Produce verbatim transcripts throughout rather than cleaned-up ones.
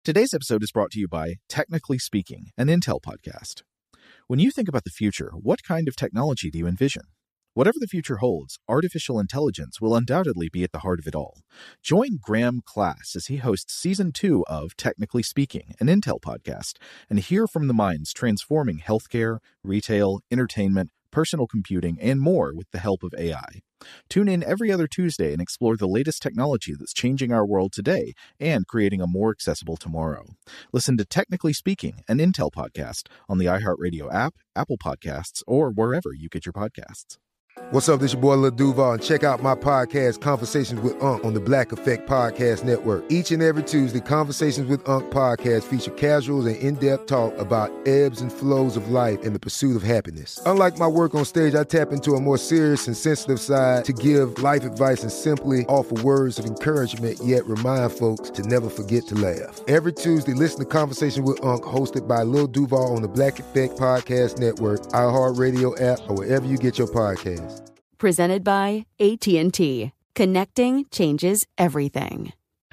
Today's episode is brought to you by Technically Speaking, an Intel podcast. When you think about the future, what kind of technology do you envision? Whatever the future holds, artificial intelligence will undoubtedly be at the heart of it all. Join Graham Class as he hosts Season two of Technically Speaking, an Intel podcast, and hear from the minds transforming healthcare, retail, entertainment, personal computing, and more with the help of A I. Tune in every other Tuesday and explore the latest technology that's changing our world today and creating a more accessible tomorrow. Listen to Technically Speaking, an Intel podcast on the iHeartRadio app, Apple Podcasts, or wherever you get your podcasts. What's up, this your boy Lil Duval, and check out my podcast, Conversations with Unc, on the Black Effect Podcast Network. Each and every Tuesday, Conversations with Unc podcast feature casuals and in-depth talk about ebbs and flows of life and the pursuit of happiness. Unlike my work on stage, I tap into a more serious and sensitive side to give life advice and simply offer words of encouragement, yet remind folks to never forget to laugh. Every Tuesday, listen to Conversations with Unc, hosted by Lil Duval on the Black Effect Podcast Network, iHeartRadio app, or wherever you get your podcasts. Presented by A T and T. Connecting changes everything.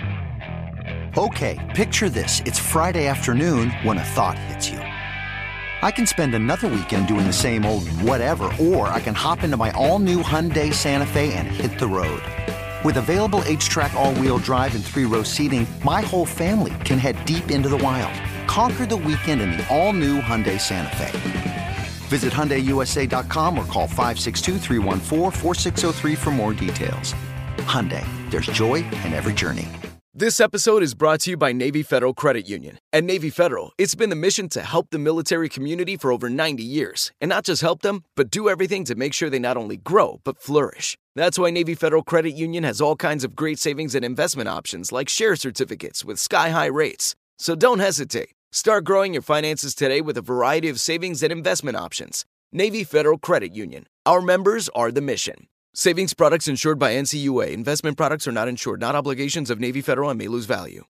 Okay, picture this. It's Friday afternoon when a thought hits you. I can spend another weekend doing the same old whatever, or I can hop into my all-new Hyundai Santa Fe and hit the road. With available H-Track all-wheel drive and three-row seating, my whole family can head deep into the wild. Conquer the weekend in the all-new Hyundai Santa Fe. Visit Hyundai U S A dot com or call five six two, three one four, four six zero three for more details. Hyundai, there's joy in every journey. This episode is brought to you by Navy Federal Credit Union. At Navy Federal, it's been the mission to help the military community for over ninety years. And not just help them, but do everything to make sure they not only grow, but flourish. That's why Navy Federal Credit Union has all kinds of great savings and investment options like share certificates with sky-high rates. So don't hesitate. Start growing your finances today with a variety of savings and investment options. Navy Federal Credit Union. Our members are the mission. Savings products insured by N C U A. Investment products are not insured, not obligations of Navy Federal and may lose value.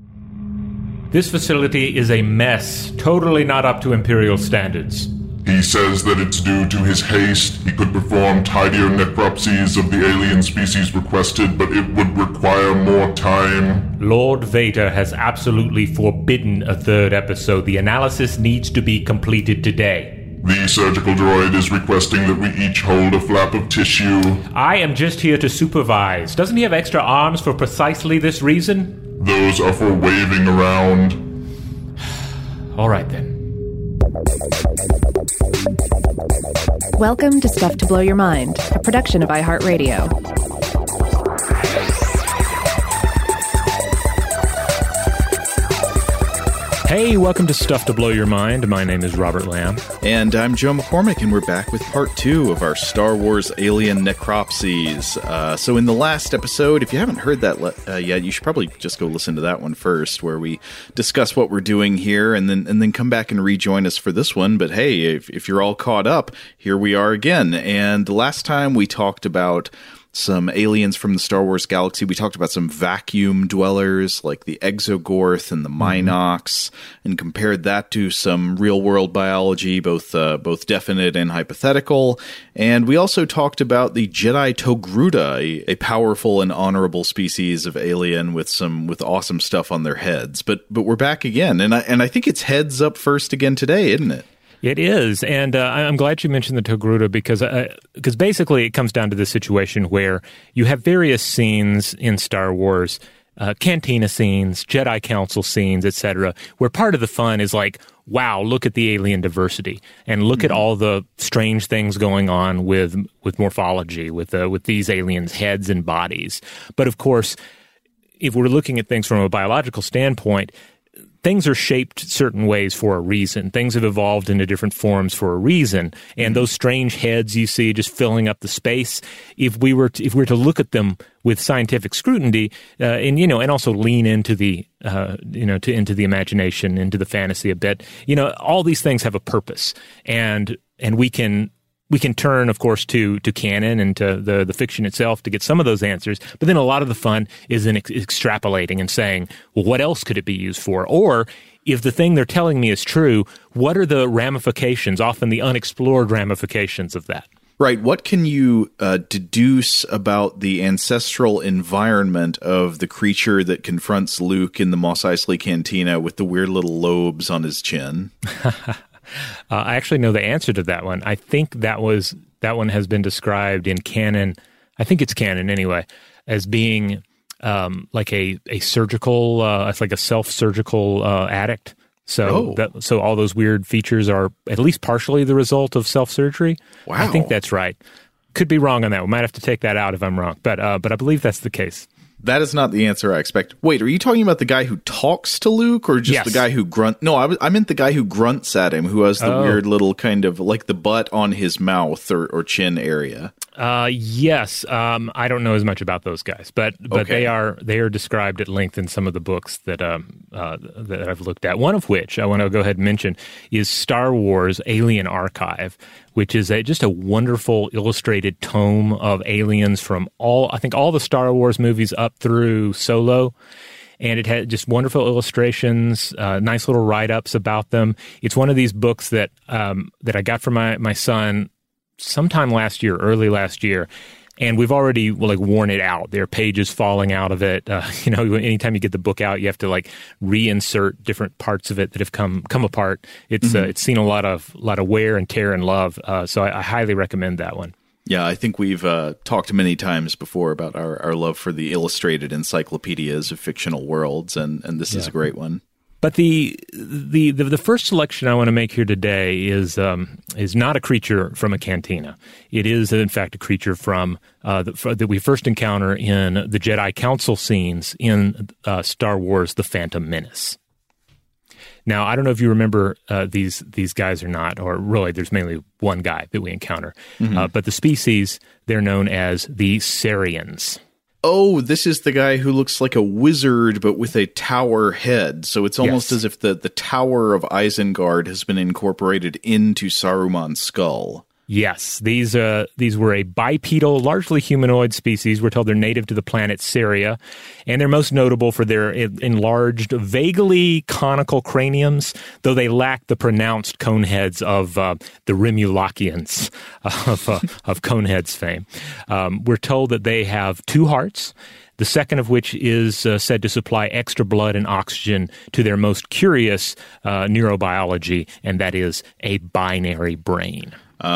This facility is a mess, totally not up to Imperial standards. He says that it's due to his haste. He could perform tidier necropsies of the alien species requested, but it would require more time. Lord Vader has absolutely forbidden a third episode. The analysis needs to be completed today. The surgical droid is requesting that we each hold a flap of tissue. I am just here to supervise. Doesn't he have extra arms for precisely this reason? Those are for waving around. All right, then. Welcome to Stuff to Blow Your Mind, a production of iHeartRadio. Hey, welcome to Stuff to Blow Your Mind. My name is Robert Lamb. And I'm Joe McCormick, and we're back with part two of our Star Wars Alien Necropsies. Uh, so in the last episode, if you haven't heard that le- uh, yet, you should probably just go listen to that one first, where we discuss what we're doing here, and then and then come back and rejoin us for this one. But hey, if, if you're all caught up, here we are again. And the last time we talked about some aliens from the Star Wars galaxy. We talked about some vacuum dwellers like the Exogorth and the Minox, mm-hmm. and compared that to some real-world biology, both uh, both definite and hypothetical. And we also talked about the Jedi Togruta, a, a powerful and honorable species of alien with some with awesome stuff on their heads. But but we're back again, and I and I think it's heads up first again today, isn't it? It is, and uh, I'm glad you mentioned the Togruta because because uh, basically it comes down to the situation where you have various scenes in Star Wars, uh, cantina scenes, Jedi Council scenes, et cetera, where part of the fun is like, wow, look at the alien diversity, and look mm-hmm. at all the strange things going on with with morphology, with uh, with these aliens' heads and bodies. But of course, if we're looking at things from a biological standpoint, things are shaped certain ways for a reason. Things have evolved into different forms for a reason. And mm-hmm. those strange heads you see just filling up the space, if we were to, if we were to look at them with scientific scrutiny, uh, and you know, and also lean into the uh, you know, to into the imagination, into the fantasy a bit, you know, all these things have a purpose, and and we can. We can turn, of course, to to canon and to the, the fiction itself to get some of those answers. But then a lot of the fun is in ex- extrapolating and saying, well, what else could it be used for? Or if the thing they're telling me is true, what are the ramifications, often the unexplored ramifications of that? Right. What can you uh, deduce about the ancestral environment of the creature that confronts Luke in the Mos Eisley Cantina with the weird little lobes on his chin? uh, I actually know the answer to that one. I think that was that one has been described in canon. I think it's canon anyway, as being um, like a a surgical. Uh, it's like a self-surgical uh, addict. So, oh. that, so all those weird features are at least partially the result of self-surgery. Wow. I think that's right. Could be wrong on that. We might have to take that out if I'm wrong, but uh, but I believe that's the case. That is not the answer I expect. Wait, are you talking about the guy who talks to Luke, or just yes. the guy who grunt? No, I, was, I meant the guy who grunts at him, who has the oh. weird little kind of like the butt on his mouth or, or chin area. Uh, yes, um, I don't know as much about those guys, but but Okay. they are they are described at length in some of the books that um uh, that I've looked at. One of which I want to go ahead and mention is Star Wars Alien Archive, which is a, just a wonderful illustrated tome of aliens from all I think all the Star Wars movies up through Solo. And it had just wonderful illustrations, uh, nice little write-ups about them. It's one of these books that um, that I got for my, my son sometime last year, early last year, and we've already well, like worn it out. There are pages falling out of it. Uh, you know, anytime you get the book out, you have to like reinsert different parts of it that have come come apart. It's mm-hmm. uh, it's seen a lot of lot of wear and tear and love. Uh, so I, I highly recommend that one. Yeah, I think we've uh, talked many times before about our, our love for the illustrated encyclopedias of fictional worlds, and, and this yeah. is a great one. But the, the the the first selection I want to make here today is um, is not a creature from a cantina. It is, in fact, a creature from uh, the, that we first encounter in the Jedi Council scenes in uh, Star Wars: The Phantom Menace. Now, I don't know if you remember uh, these these guys or not, or really, there's mainly one guy that we encounter. Mm-hmm. Uh, but the species, they're known as the Sarians. Oh, this is the guy who looks like a wizard, but with a tower head. So it's almost yes. as if the, the Tower of Isengard has been incorporated into Saruman's skull. Yes, these uh, these were a bipedal, largely humanoid species. We're told they're native to the planet Saria, and they're most notable for their enlarged, vaguely conical craniums, though they lack the pronounced cone heads of uh, the Remulakians of, uh, of Coneheads fame. Um, we're told that they have two hearts, the second of which is uh, said to supply extra blood and oxygen to their most curious uh, neurobiology, and that is a binary brain.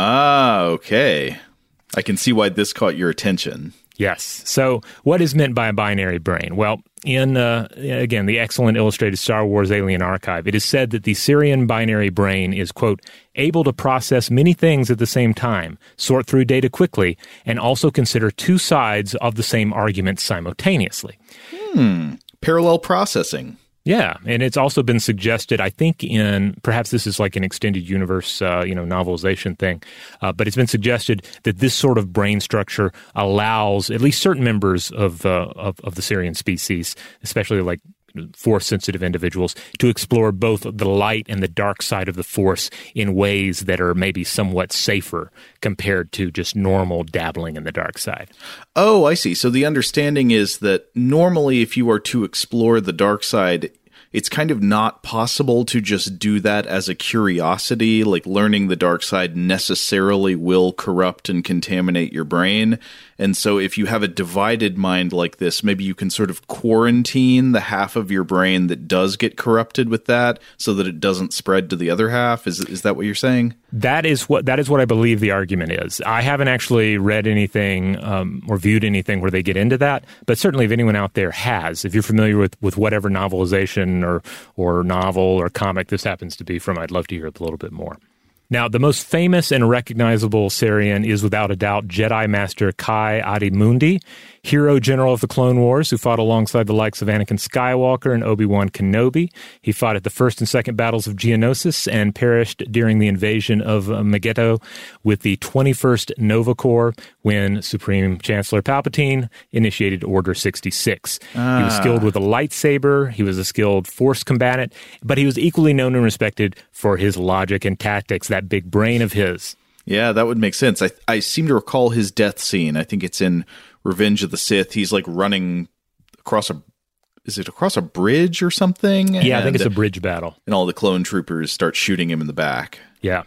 Ah, okay. I can see why this caught your attention. Yes. So what is meant by a binary brain? Well, in, uh, again, the excellent illustrated Star Wars Alien Archive, it is said that the Sarian binary brain is, quote, able to process many things at the same time, sort through data quickly, and also consider two sides of the same argument simultaneously. Hmm. Parallel processing. Yeah, and it's also been suggested, I think, in perhaps this is like an extended universe, uh, you know, novelization thing, uh, but it's been suggested that this sort of brain structure allows at least certain members of uh, of, of the Sarian species, especially like Force-sensitive individuals, to explore both the light and the dark side of the Force in ways that are maybe somewhat safer compared to just normal dabbling in the dark side. Oh, I see. So the understanding is that normally if you are to explore the dark side, it's kind of not possible to just do that as a curiosity, like learning the dark side necessarily will corrupt and contaminate your brain. And so if you have a divided mind like this, maybe you can sort of quarantine the half of your brain that does get corrupted with that so that it doesn't spread to the other half. Is is that what you're saying? That is what that is what I believe the argument is. I haven't actually read anything um, or viewed anything where they get into that, but certainly if anyone out there has, if you're familiar with, with whatever novelization or or novel or comic this happens to be from, I'd love to hear a little bit more. Now, the most famous and recognizable Sarian is without a doubt Jedi Master Kai Adi-Mundi, hero general of the Clone Wars who fought alongside the likes of Anakin Skywalker and Obi-Wan Kenobi. He fought at the first and second battles of Geonosis and perished during the invasion of uh, Megiddo with the twenty-first Nova Corps when Supreme Chancellor Palpatine initiated Order sixty-six. Ah. He was skilled with a lightsaber, he was a skilled Force combatant, but he was equally known and respected for his logic and tactics, that big brain of his. Yeah, that would make sense. I I seem to recall his death scene. I think it's in Revenge of the Sith. He's like running across a, is it across a bridge or something? Yeah, and, I think it's a bridge battle. And all the clone troopers start shooting him in the back. Yeah.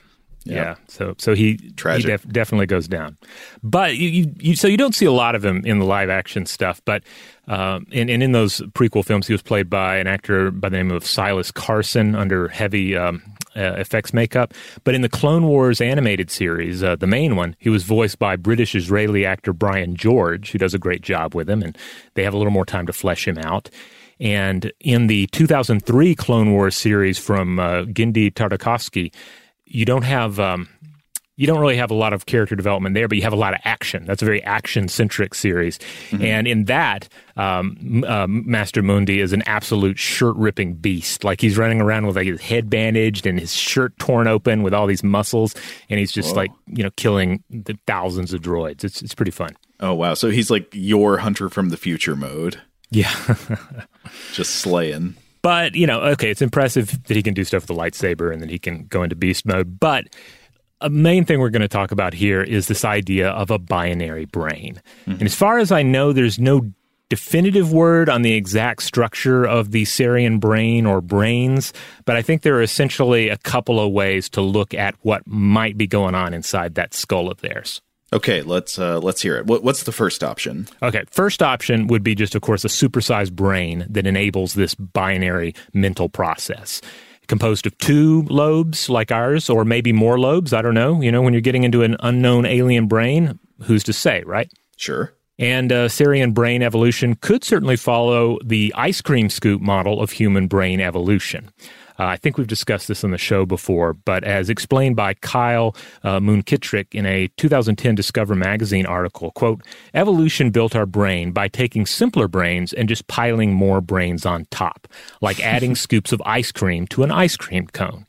Yeah. Yeah. So so he, Tragic. he def- definitely goes down. But you, you, you so you don't see a lot of him in the live action stuff. But um, and, and in those prequel films, he was played by an actor by the name of Silas Carson under heavy um, uh, effects makeup. But in the Clone Wars animated series, uh, the main one, he was voiced by British-Israeli actor Brian George, who does a great job with him. And they have a little more time to flesh him out. And in the two thousand three Clone Wars series from uh, Genndy Tartakovsky, you don't have um, you don't really have a lot of character development there, but you have a lot of action. That's a very action-centric series. Mm-hmm. And in that, um, uh, Master Mundi is an absolute shirt-ripping beast. Like, he's running around with like his head bandaged and his shirt torn open with all these muscles, and he's just Whoa. like, you know, killing the thousands of droids. It's it's pretty fun. Oh, wow. So he's like your Hunter from the Future mode. Yeah. Just slaying. But, you know, okay, it's impressive that he can do stuff with the lightsaber and that he can go into beast mode. But a main thing we're going to talk about here is this idea of a binary brain. Mm-hmm. And as far as I know, there's no definitive word on the exact structure of the Sarian brain or brains, but I think there are essentially a couple of ways to look at what might be going on inside that skull of theirs. Okay, let's uh, let's hear it. What, what's the first option? Okay, first option would be just, of course, a supersized brain that enables this binary mental process. Composed of two lobes like ours, or maybe more lobes, I don't know. You know, when you're getting into an unknown alien brain, who's to say, right? Sure. And uh, Sarian brain evolution could certainly follow the ice cream scoop model of human brain evolution. Uh, I think we've discussed this on the show before, but as explained by Kyle uh, Moonkitrick in a two thousand ten Discover magazine article, quote, evolution built our brain by taking simpler brains and just piling more brains on top, like adding scoops of ice cream to an ice cream cone.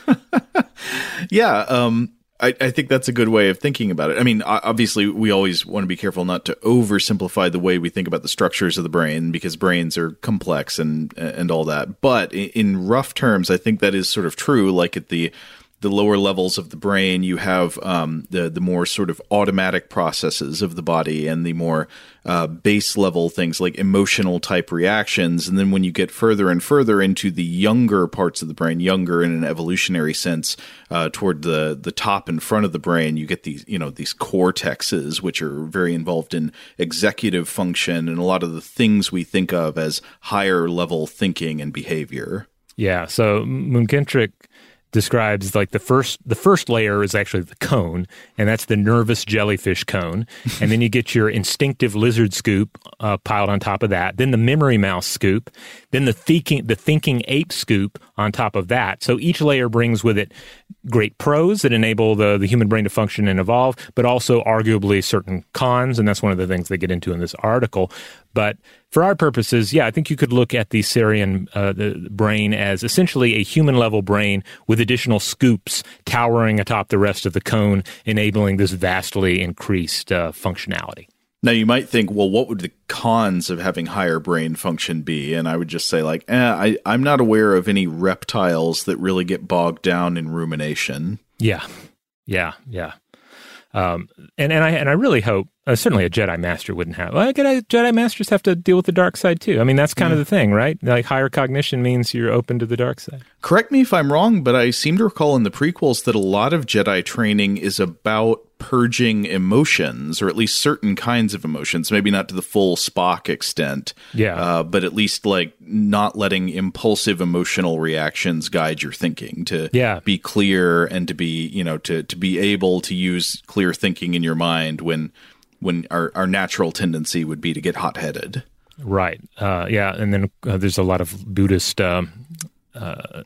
Yeah, um, I, I think that's a good way of thinking about it. I mean, obviously, we always want to be careful not to oversimplify the way we think about the structures of the brain, because brains are complex and and all that. But in rough terms, I think that is sort of true. Like at the the lower levels of the brain, you have um, the the more sort of automatic processes of the body, and the more uh, base level things like emotional type reactions. And then when you get further and further into the younger parts of the brain, younger in an evolutionary sense, uh, toward the the top and front of the brain, you get these you know these cortexes, which are very involved in executive function and a lot of the things we think of as higher level thinking and behavior. Yeah. So Moonkitrick describes like the first the first layer is actually the cone, and that's the nervous jellyfish cone. And then you get your instinctive lizard scoop uh, piled on top of that. Then the memory mouse scoop. Then the thinking the thinking ape scoop on top of that. So each layer brings with it great pros that enable the, the human brain to function and evolve, but also arguably certain cons, and that's one of the things they get into in this article. But for our purposes, yeah, I think you could look at the Sarian uh, the brain as essentially a human-level brain with additional scoops towering atop the rest of the cone, enabling this vastly increased uh, functionality. Now, you might think, well, what would the cons of having higher brain function be? And I would just say, like, eh, I, I'm not aware of any reptiles that really get bogged down in rumination. Yeah, yeah, yeah. Um, and, and I and I really hope, uh, certainly a Jedi Master wouldn't have. Well, Jedi Masters have to deal with the dark side too. I mean, that's kind yeah. of the thing, right? Like, higher cognition means you're open to the dark side. Correct me if I'm wrong, but I seem to recall in the prequels that a lot of Jedi training is about purging emotions, or at least certain kinds of emotions, maybe not to the full Spock extent. Yeah. Uh, but at least like not letting impulsive emotional reactions guide your thinking, to yeah. be clear and to be, you know, to, to be able to use clear thinking in your mind when, when our, our natural tendency would be to get hot-headed. Right. Uh, yeah. And then uh, there's a lot of Buddhist, um, uh,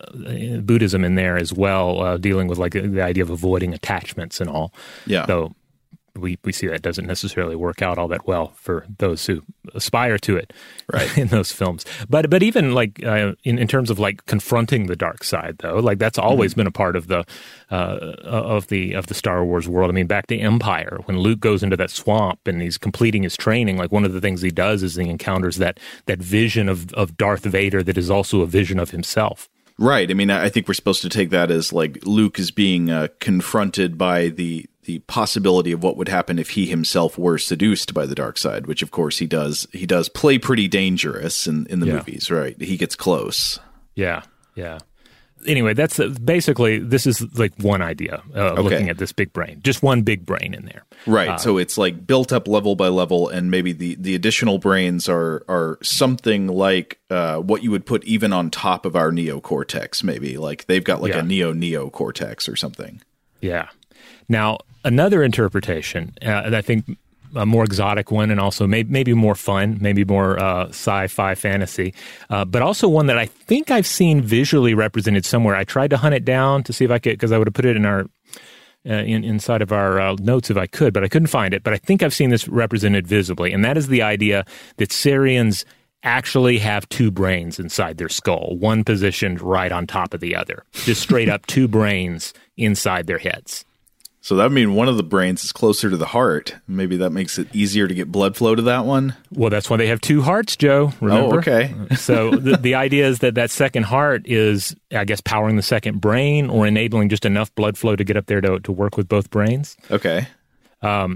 Buddhism in there as well, uh, dealing with like the idea of avoiding attachments and all. Yeah. So we, we see that doesn't necessarily work out all that well for those who aspire to it, right, in those films. But but even like uh, in in terms of like confronting the dark side, though, like that's always mm-hmm. been a part of the uh, of the of the Star Wars world. I mean, back to Empire, when Luke goes into that swamp and he's completing his training, like one of the things he does is he encounters that that vision of of Darth Vader that is also a vision of himself. Right. I mean, I think we're supposed to take that as like Luke is being uh, confronted by the the possibility of what would happen if he himself were seduced by the dark side, which of course he does. He does play pretty dangerous in, in the yeah. movies, right? He gets close. Yeah, yeah. anyway, that's uh, basically, this is like one idea uh, Okay. looking at this big brain. Just one big brain in there. Right. Uh, so it's like built up level by level, and maybe the, the additional brains are are something like uh, what you would put even on top of our neocortex, maybe. Like they've got like Yeah. a neo-neocortex or something. Yeah. Now, another interpretation, uh, and I think a more exotic one, and also may- maybe more fun, maybe more uh, sci-fi fantasy, uh, but also one that I think I've seen visually represented somewhere. I tried to hunt it down to see if I could, because I would have put it in our uh, in, inside of our uh, notes if I could, but I couldn't find it. But I think I've seen this represented visibly, and that is the idea that Sarians actually have two brains inside their skull, one positioned right on top of the other, just straight up two brains inside their heads. So that would mean one of the brains is closer to the heart. Maybe that makes it easier to get blood flow to that one. Well, that's why they have two hearts, Joe. Remember? Oh, okay. So the, the idea is that that second heart is, I guess, powering the second brain or enabling just enough blood flow to get up there to, to work with both brains. Okay. Um,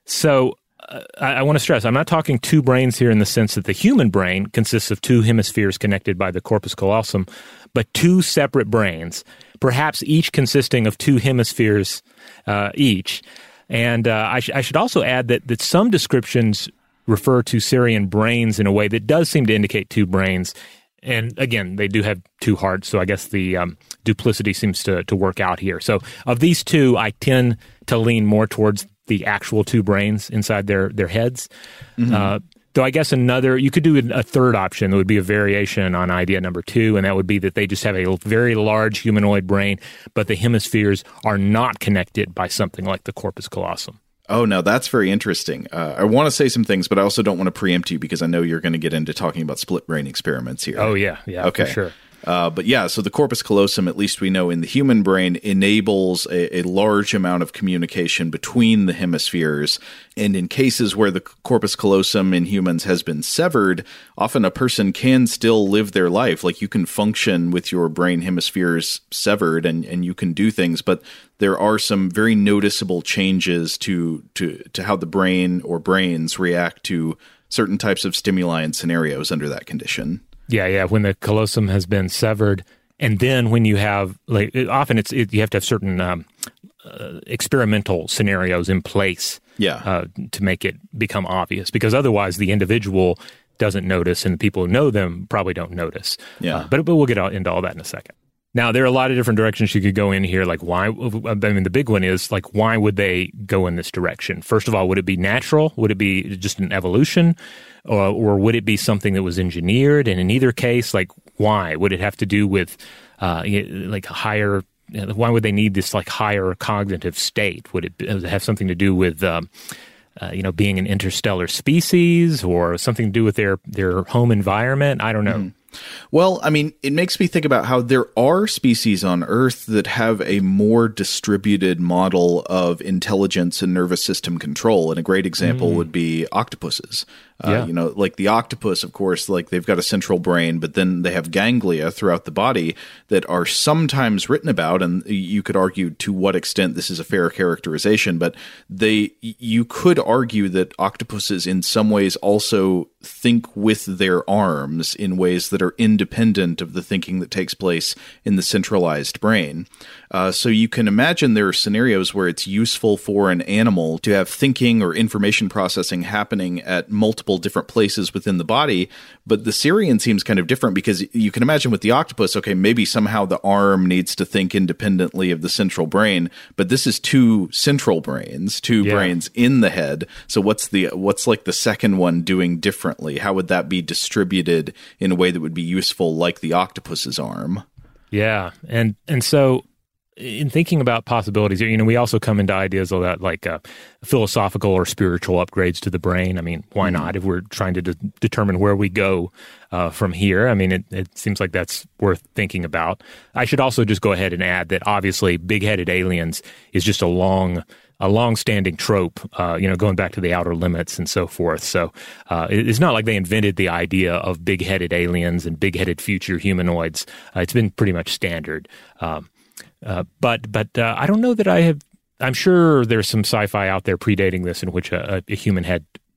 so uh, I, I want to stress, I'm not talking two brains here in the sense that the human brain consists of two hemispheres connected by the corpus callosum, but two separate brains, perhaps each consisting of two hemispheres uh, each. And uh, I, sh- I should also add that, that some descriptions refer to Sarian brains in a way that does seem to indicate two brains. And again, they do have two hearts, so I guess the um, duplicity seems to, to work out here. So of these two, I tend to lean more towards the actual two brains inside their, their heads. Mm-hmm. Uh, though I guess another, you could do a third option that would be a variation on idea number two, and that would be that they just have a very large humanoid brain, but the hemispheres are not connected by something like the corpus callosum. Oh, now that's very interesting. Uh, I want to say some things, but I also don't want to preempt you because I know you're going to get into talking about split brain experiments here. Oh, yeah. Yeah, okay. for sure. Uh, but yeah, so the corpus callosum, at least we know in the human brain, enables a, a large amount of communication between the hemispheres. And in cases where the corpus callosum in humans has been severed, often a person can still live their life. Like you can function with your brain hemispheres severed and, and you can do things, but there are some very noticeable changes to, to, to how the brain or brains react to certain types of stimuli and scenarios under that condition. Yeah, yeah. When the callosum has been severed, and then when you have, like, often it's it, you have to have certain um, uh, experimental scenarios in place, yeah, uh, to make it become obvious. Because otherwise, the individual doesn't notice, and the people who know them probably don't notice. Yeah, uh, but but we'll get into all that in a second. Now, there are a lot of different directions you could go in here. Like, why? I mean, the big one is, like, why would they go in this direction? First of all, would it be natural? Would it be just an evolution? Or, or would it be something that was engineered? And in either case, like, why? Would it have to do with, uh, like, a higher, why would they need this, like, higher cognitive state? Would it have something to do with, um, uh, you know, being an interstellar species or something to do with their, their home environment? I don't know. Mm. Well, I mean, it makes me think about how there are species on Earth that have a more distributed model of intelligence and nervous system control. And a great example mm. would be octopuses. Uh, yeah. You know, like the octopus, of course, like they've got a central brain, but then they have ganglia throughout the body that are sometimes written about. And you could argue to what extent this is a fair characterization, but they, you could argue that octopuses in some ways also think with their arms in ways that are independent of the thinking that takes place in the centralized brain. Uh, so you can imagine there are scenarios where it's useful for an animal to have thinking or information processing happening at multiple different places within the body. But the Sarian seems kind of different because you can imagine with the octopus, okay, maybe somehow the arm needs to think independently of the central brain, but this is two central brains, two yeah. brains in the head. So what's the what's like the second one doing differently? How would that be distributed in a way that would be useful like the octopus's arm? Yeah. And and so in thinking about possibilities, you know, we also come into ideas of that, like uh, philosophical or spiritual upgrades to the brain. I mean, why mm-hmm. not? If we're trying to de- determine where we go uh, from here, I mean, it, it seems like that's worth thinking about. I should also just go ahead and add that obviously big-headed aliens is just a long, a long-standing trope, uh, you know, going back to the Outer Limits and so forth. So uh, it's not like they invented the idea of big-headed aliens and big-headed future humanoids. Uh, it's been pretty much standard. Um, Uh, but but uh, I don't know that I have. I'm sure there's some sci-fi out there predating this in which a, a human had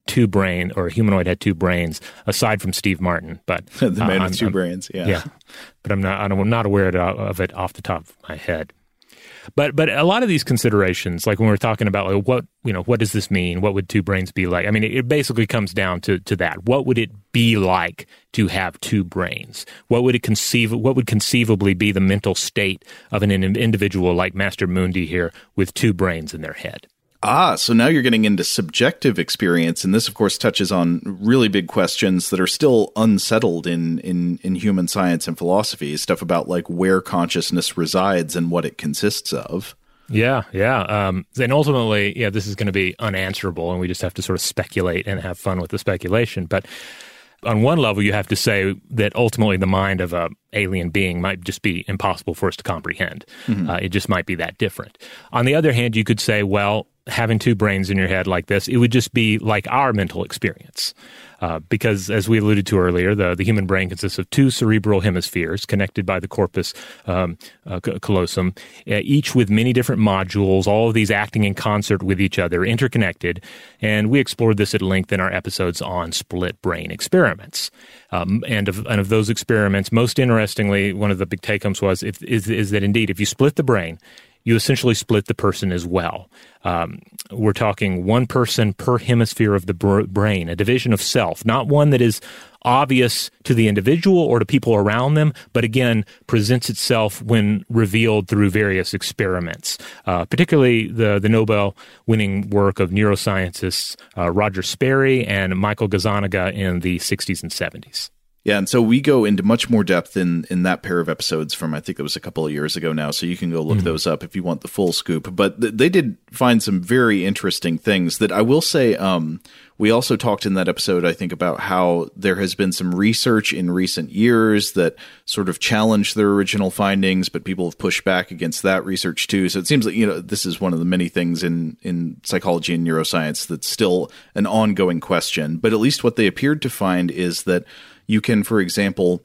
two brain or a humanoid had two brains aside from Steve Martin, but the man uh, with two I'm, brains. Yeah. Yeah. But I'm not, I'm not aware of it off the top of my head. But but a lot of these considerations, like when we're talking about like, what you know, what does this mean? What would two brains be like? I mean, it, it basically comes down to to that. What would it be like to have two brains? What would it conceive? What would conceivably be the mental state of an individual like Master Mundi here with two brains in their head? Ah, so now you're getting into subjective experience, and this, of course, touches on really big questions that are still unsettled in, in, in human science and philosophy, stuff about like where consciousness resides and what it consists of. Yeah, yeah. Um, and ultimately, yeah, this is going to be unanswerable, and we just have to sort of speculate and have fun with the speculation. But on one level, you have to say that ultimately the mind of a alien being might just be impossible for us to comprehend. Mm-hmm. Uh, it just might be that different. On the other hand, you could say, well, having two brains in your head like this, it would just be like our mental experience. Uh, because, as we alluded to earlier, the, the human brain consists of two cerebral hemispheres connected by the corpus um, uh, callosum, uh, each with many different modules, all of these acting in concert with each other, interconnected. And we explored this at length in our episodes on split brain experiments. Um, and, of, and of those experiments, most interestingly, one of the big take-homes was if, is, is that indeed, if you split the brain, you essentially split the person as well. Um, we're talking one person per hemisphere of the br- brain, a division of self, not one that is obvious to the individual or to people around them, but again, presents itself when revealed through various experiments, uh, particularly the, the Nobel-winning work of neuroscientists uh, Roger Sperry and Michael Gazzaniga in the sixties and seventies. Yeah, and so we go into much more depth in, in that pair of episodes from, I think it was a couple of years ago now, so you can go look mm-hmm. those up if you want the full scoop. But th- they did find some very interesting things that I will say, um, we also talked in that episode, I think, about how there has been some research in recent years that sort of challenged their original findings, but people have pushed back against that research too. So it seems like, you know, this is one of the many things in, in psychology and neuroscience that's still an ongoing question. But at least what they appeared to find is that you can, for example,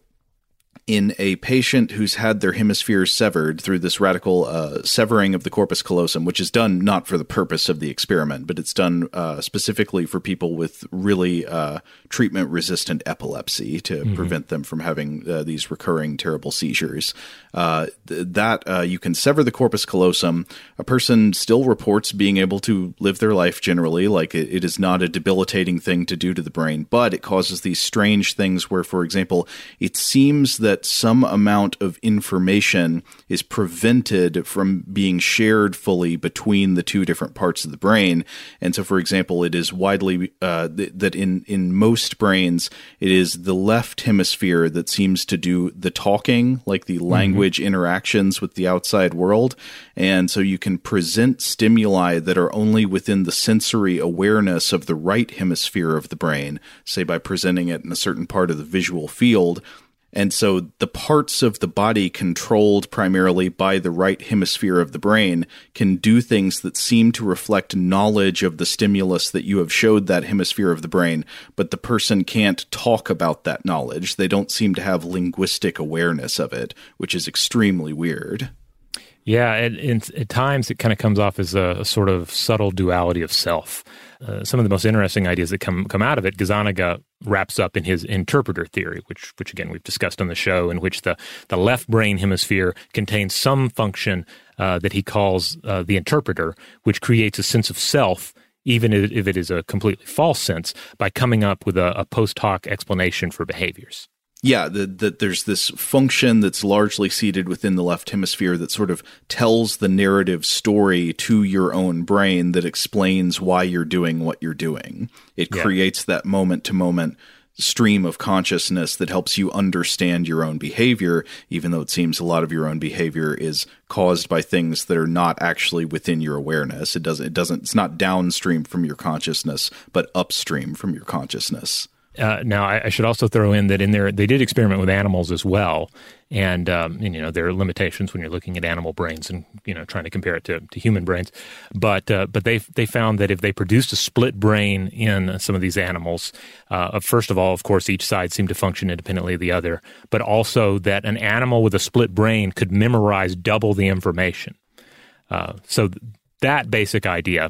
in a patient who's had their hemispheres severed through this radical uh, severing of the corpus callosum, which is done not for the purpose of the experiment, but it's done uh, specifically for people with really uh, treatment-resistant epilepsy to mm-hmm. prevent them from having uh, these recurring terrible seizures. Uh, th- that uh, you can sever the corpus callosum. A person still reports being able to live their life generally, like it, it is not a debilitating thing to do to the brain, but it causes these strange things where, for example, it seems that some amount of information is prevented from being shared fully between the two different parts of the brain. And so, for example, it is widely uh, th- that in, in most brains, it is the left hemisphere that seems to do the talking, like the language mm-hmm. interactions with the outside world. And so you can present stimuli that are only within the sensory awareness of the right hemisphere of the brain, say by presenting it in a certain part of the visual field. And so the parts of the body controlled primarily by the right hemisphere of the brain can do things that seem to reflect knowledge of the stimulus that you have showed that hemisphere of the brain, but the person can't talk about that knowledge. They don't seem to have linguistic awareness of it, which is extremely weird. Yeah, at, at times it kind of comes off as a, a sort of subtle duality of self. Uh, some of the most interesting ideas that come come out of it, Gazzaniga wraps up in his interpreter theory, which, which again, we've discussed on the show, in which the, the left brain hemisphere contains some function uh, that he calls uh, the interpreter, which creates a sense of self, even if it is a completely false sense, by coming up with a, a post hoc explanation for behaviors. Yeah, that the, there's this function that's largely seated within the left hemisphere that sort of tells the narrative story to your own brain that explains why you're doing what you're doing. It yeah. creates that moment-to-moment stream of consciousness that helps you understand your own behavior, even though it seems a lot of your own behavior is caused by things that are not actually within your awareness. It doesn't, it doesn't, it's not downstream from your consciousness, but upstream from your consciousness. Uh, now, I, I should also throw in that in there they did experiment with animals as well, and, um, and you know there are limitations when you're looking at animal brains and you know trying to compare it to, to human brains. But uh, but they they found that if they produced a split brain in some of these animals, uh, first of all, of course, each side seemed to function independently of the other, but also that an animal with a split brain could memorize double the information. Uh, so th- that basic idea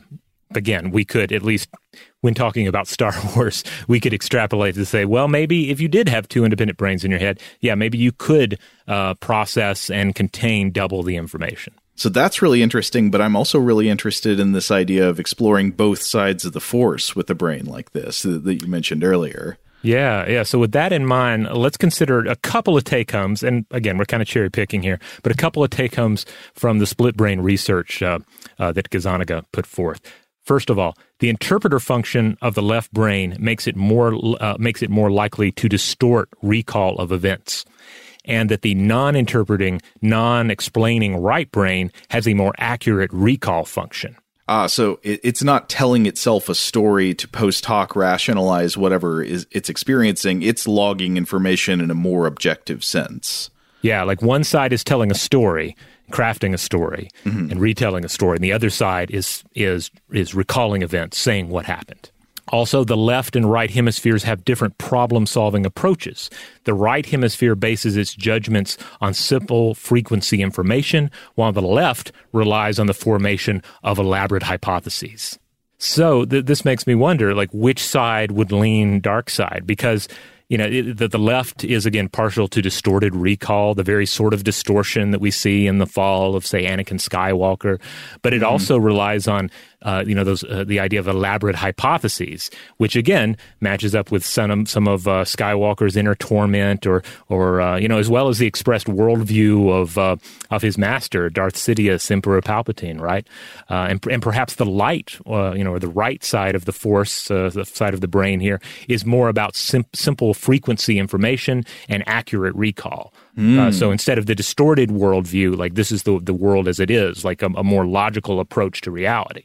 again, we could at least, when talking about Star Wars, we could extrapolate to say, well, maybe if you did have two independent brains in your head, yeah, maybe you could uh, process and contain double the information. So that's really interesting, but I'm also really interested in this idea of exploring both sides of the Force with a brain like this that, that you mentioned earlier. Yeah, yeah. So with that in mind, let's consider a couple of take-homes, and again, we're kind of cherry-picking here, but a couple of take-homes from the split brain research uh, uh, that Gazzaniga put forth. First of all, the interpreter function of the left brain makes it more uh, makes it more likely to distort recall of events, and that the non-interpreting, non-explaining right brain has a more accurate recall function. Ah, so it, it's not telling itself a story to post hoc rationalize whatever is it's experiencing. It's logging information in a more objective sense. Yeah, like one side is telling a story, crafting a story, mm-hmm. and retelling a story, and the other side is is is recalling events, saying what happened. Also, the left and right hemispheres have different problem-solving approaches. The right hemisphere bases its judgments on simple frequency information, while the left relies on the formation of elaborate hypotheses. So th- this makes me wonder, like, which side would lean dark side? Because, you know, it, the, the left is, again, partial to distorted recall, the very sort of distortion that we see in the fall of, say, Anakin Skywalker. But it mm-hmm. also relies on, uh, you know, those uh, the idea of elaborate hypotheses, which, again, matches up with some, some of uh, Skywalker's inner torment or, or uh, you know, as well as the expressed worldview of uh, of his master, Darth Sidious, Emperor Palpatine, right? Uh, and, and perhaps the light, uh, you know, or the right side of the Force, uh, the side of the brain here, is more about sim- simple frequency information and accurate recall. Mm. Uh, so instead of the distorted worldview, like this is the the world as it is, like a, a more logical approach to reality.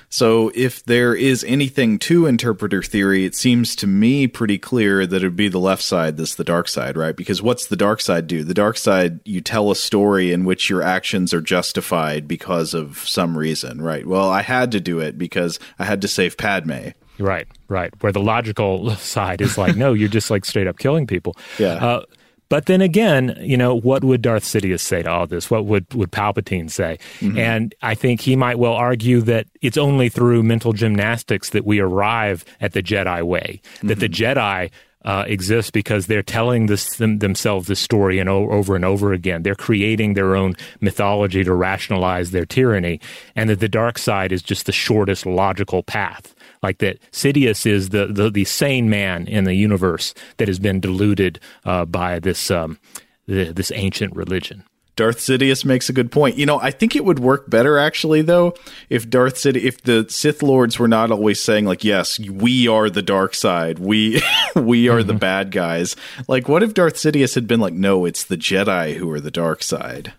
So if there is anything to interpreter theory, it seems to me pretty clear that it would be the left side that's the dark side, right? Because what's the dark side do? The dark side, you tell a story in which your actions are justified because of some reason, right? Well, I had to do it because I had to save Padme. Right, right. Where the logical side is like, no, you're just like straight up killing people. Yeah. Uh, but then again, you know, what would Darth Sidious say to all this? What would, would Palpatine say? Mm-hmm. And I think he might well argue that it's only through mental gymnastics that we arrive at the Jedi way, that mm-hmm. the Jedi uh, exist because they're telling this, them, themselves this story and o- over and over again. They're creating their own mythology to rationalize their tyranny, and that the dark side is just the shortest logical path. Like that Sidious is the, the, the sane man in the universe that has been deluded uh, by this um, the, this ancient religion. Darth Sidious makes a good point. You know, I think it would work better, actually, though, if Darth Sidious, if the Sith Lords were not always saying, like, yes, we are the dark side, we we are mm-hmm. the bad guys. Like, what if Darth Sidious had been like, no, it's the Jedi who are the dark side?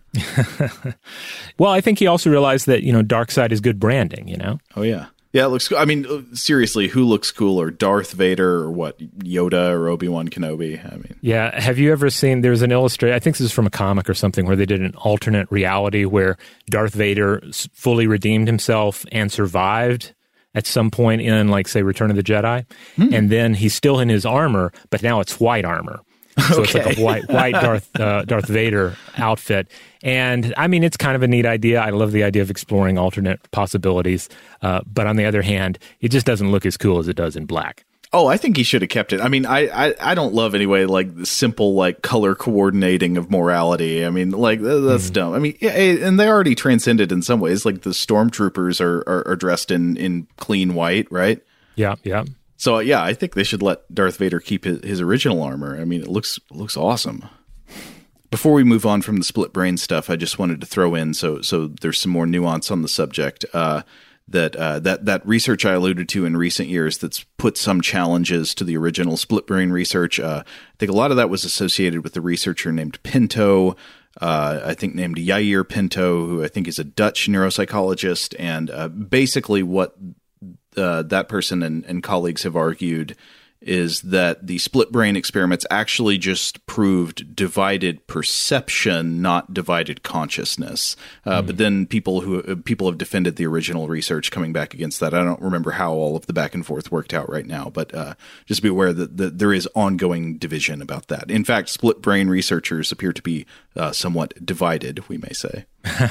Well, I think he also realized that, you know, dark side is good branding, you know? Oh, yeah. Yeah, it looks cool. I mean, seriously, who looks cooler, Darth Vader or what, Yoda or Obi-Wan Kenobi? I mean, yeah. Have you ever seen? There's an illustrator. I think this is from a comic or something where they did an alternate reality where Darth Vader fully redeemed himself and survived at some point in, like, say, Return of the Jedi, hmm. and then he's still in his armor, but now it's white armor. So okay. It's like a white, white Darth uh, Darth Vader outfit. And, I mean, it's kind of a neat idea. I love the idea of exploring alternate possibilities. Uh, but on the other hand, it just doesn't look as cool as it does in black. Oh, I think he should have kept it. I mean, I, I, I don't love, anyway, like, the simple, like, color coordinating of morality. I mean, like, that's mm-hmm. dumb. I mean, yeah, and they already transcended in some ways. Like, the stormtroopers are, are, are dressed in, in clean white, right? Yeah, yeah. So, yeah, I think they should let Darth Vader keep his, his original armor. I mean, it looks it looks awesome. Before we move on from the split brain stuff, I just wanted to throw in, so so there's some more nuance on the subject, uh, that, uh, that that research I alluded to in recent years that's put some challenges to the original split brain research. Uh, I think a lot of that was associated with the researcher named Pinto, uh, I think named Yair Pinto, who I think is a Dutch neuropsychologist, and uh, basically what Uh, that person and, and colleagues have argued is that the split brain experiments actually just proved divided perception, not divided consciousness. Uh, mm. But then people who uh, people have defended the original research coming back against that. I don't remember how all of the back and forth worked out right now, but uh, just be aware that, that there is ongoing division about that. In fact, split brain researchers appear to be uh, somewhat divided, we may say.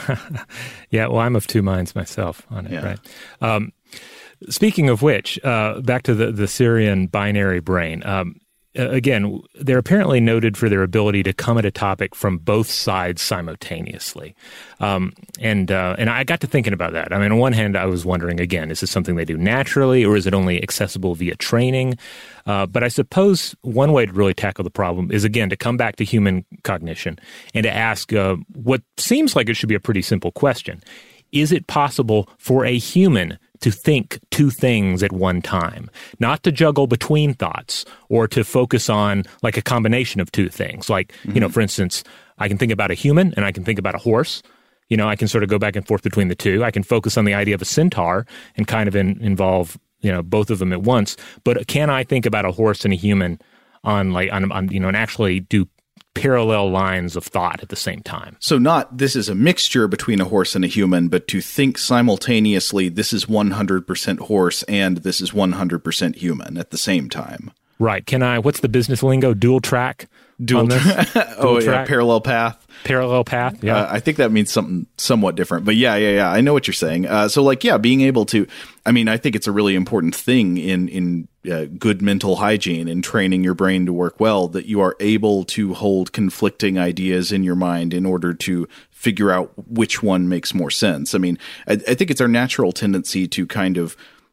Yeah, well, I'm of two minds myself on it, yeah. right? Um, Speaking of which, uh, back to the, the Syrian binary brain. Um, again, they're apparently noted for their ability to come at a topic from both sides simultaneously. Um, and uh, and I got to thinking about that. I mean, on one hand, I was wondering, again, is this something they do naturally, or is it only accessible via training? Uh, but I suppose one way to really tackle the problem is, again, to come back to human cognition and to ask uh, what seems like it should be a pretty simple question. Is it possible for a human to think two things at one time, not to juggle between thoughts or to focus on like a combination of two things? Like, mm-hmm. you know, for instance, I can think about a human and I can think about a horse. You know, I can sort of go back and forth between the two. I can focus on the idea of a centaur and kind of in, involve, you know, both of them at once. But can I think about a horse and a human on like, on, on you know, and actually do parallel lines of thought at the same time? So not this is a mixture between a horse and a human, but to think simultaneously this is one hundred percent horse and this is one hundred percent human at the same time. Right. Can I, what's the business lingo? Dual track? Dual, tra- dual oh, track? Yeah, parallel path. Parallel path, yeah. Uh, I think that means something somewhat different. But yeah, yeah, yeah. I know what you're saying. Uh, so like, yeah, being able to, I mean, I think it's a really important thing in, in uh, good mental hygiene and training your brain to work well, that you are able to hold conflicting ideas in your mind in order to figure out which one makes more sense. I mean, I, I think it's our natural tendency to kind of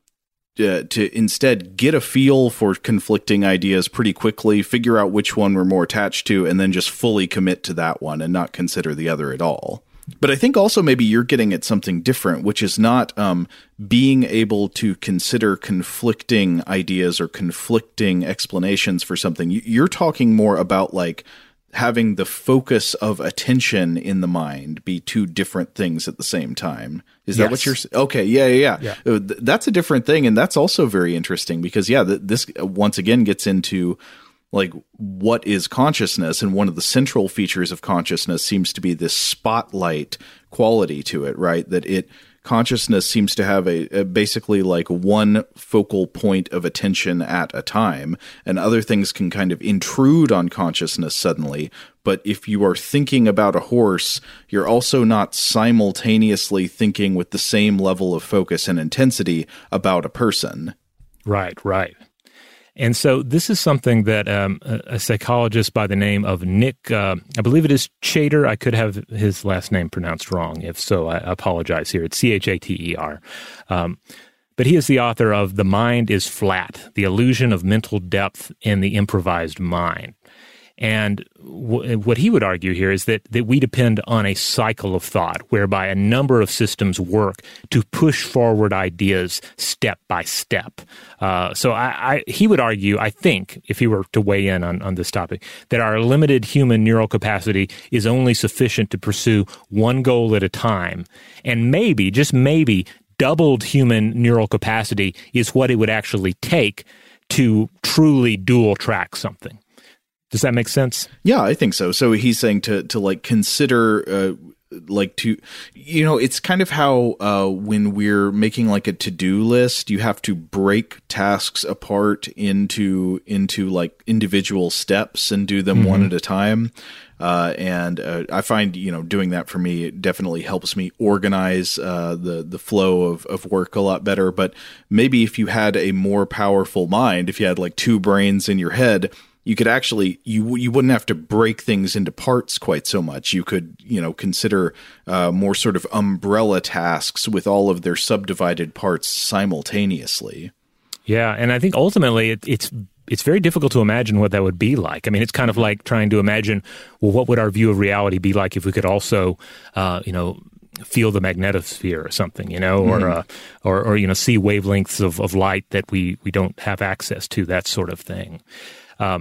Uh, to instead get a feel for conflicting ideas pretty quickly, figure out which one we're more attached to, and then just fully commit to that one and not consider the other at all. But I think also maybe you're getting at something different, which is not um, being able to consider conflicting ideas or conflicting explanations for something. You're talking more about like having the focus of attention in the mind be two different things at the same time. Is that yes. what you're saying? Okay. Yeah, yeah, yeah. yeah. That's a different thing. And that's also very interesting because, yeah, this once again gets into like what is consciousness. And one of the central features of consciousness seems to be this spotlight quality to it, right? That it consciousness seems to have a, a basically like one focal point of attention at a time, and other things can kind of intrude on consciousness suddenly. But if you are thinking about a horse, you're also not simultaneously thinking with the same level of focus and intensity about a person. Right, right. And so this is something that um, a, a psychologist by the name of Nick, uh, I believe it is Chater. I could have his last name pronounced wrong. If so, I apologize here. It's C H A T E R. Um, but he is the author of The Mind is Flat, The Illusion of Mental Depth in the Improvised Mind. And w- what he would argue here is that, that we depend on a cycle of thought whereby a number of systems work to push forward ideas step by step. Uh, so I, I, he would argue, I think, if he were to weigh in on, on this topic, that our limited human neural capacity is only sufficient to pursue one goal at a time. And maybe, just maybe, doubled human neural capacity is what it would actually take to truly dual track something. Does that make sense? Yeah, I think so. So he's saying to to like consider uh, like to, you know, it's kind of how uh, when we're making like a to-do list, you have to break tasks apart into into like individual steps and do them mm-hmm. one at a time. Uh, and uh, I find, you know, doing that for me, it definitely helps me organize uh, the the flow of, of work a lot better. But maybe if you had a more powerful mind, if you had like two brains in your head, you could actually, you you wouldn't have to break things into parts quite so much. You could, you know, consider uh, more sort of umbrella tasks with all of their subdivided parts simultaneously. Yeah, and I think ultimately it, it's it's very difficult to imagine what that would be like. I mean, it's kind of like trying to imagine, well, what would our view of reality be like if we could also, uh, you know, feel the magnetosphere or something, you know, or, mm-hmm. uh, or, or, you know, see wavelengths of, of light that we, we don't have access to, that sort of thing. Um,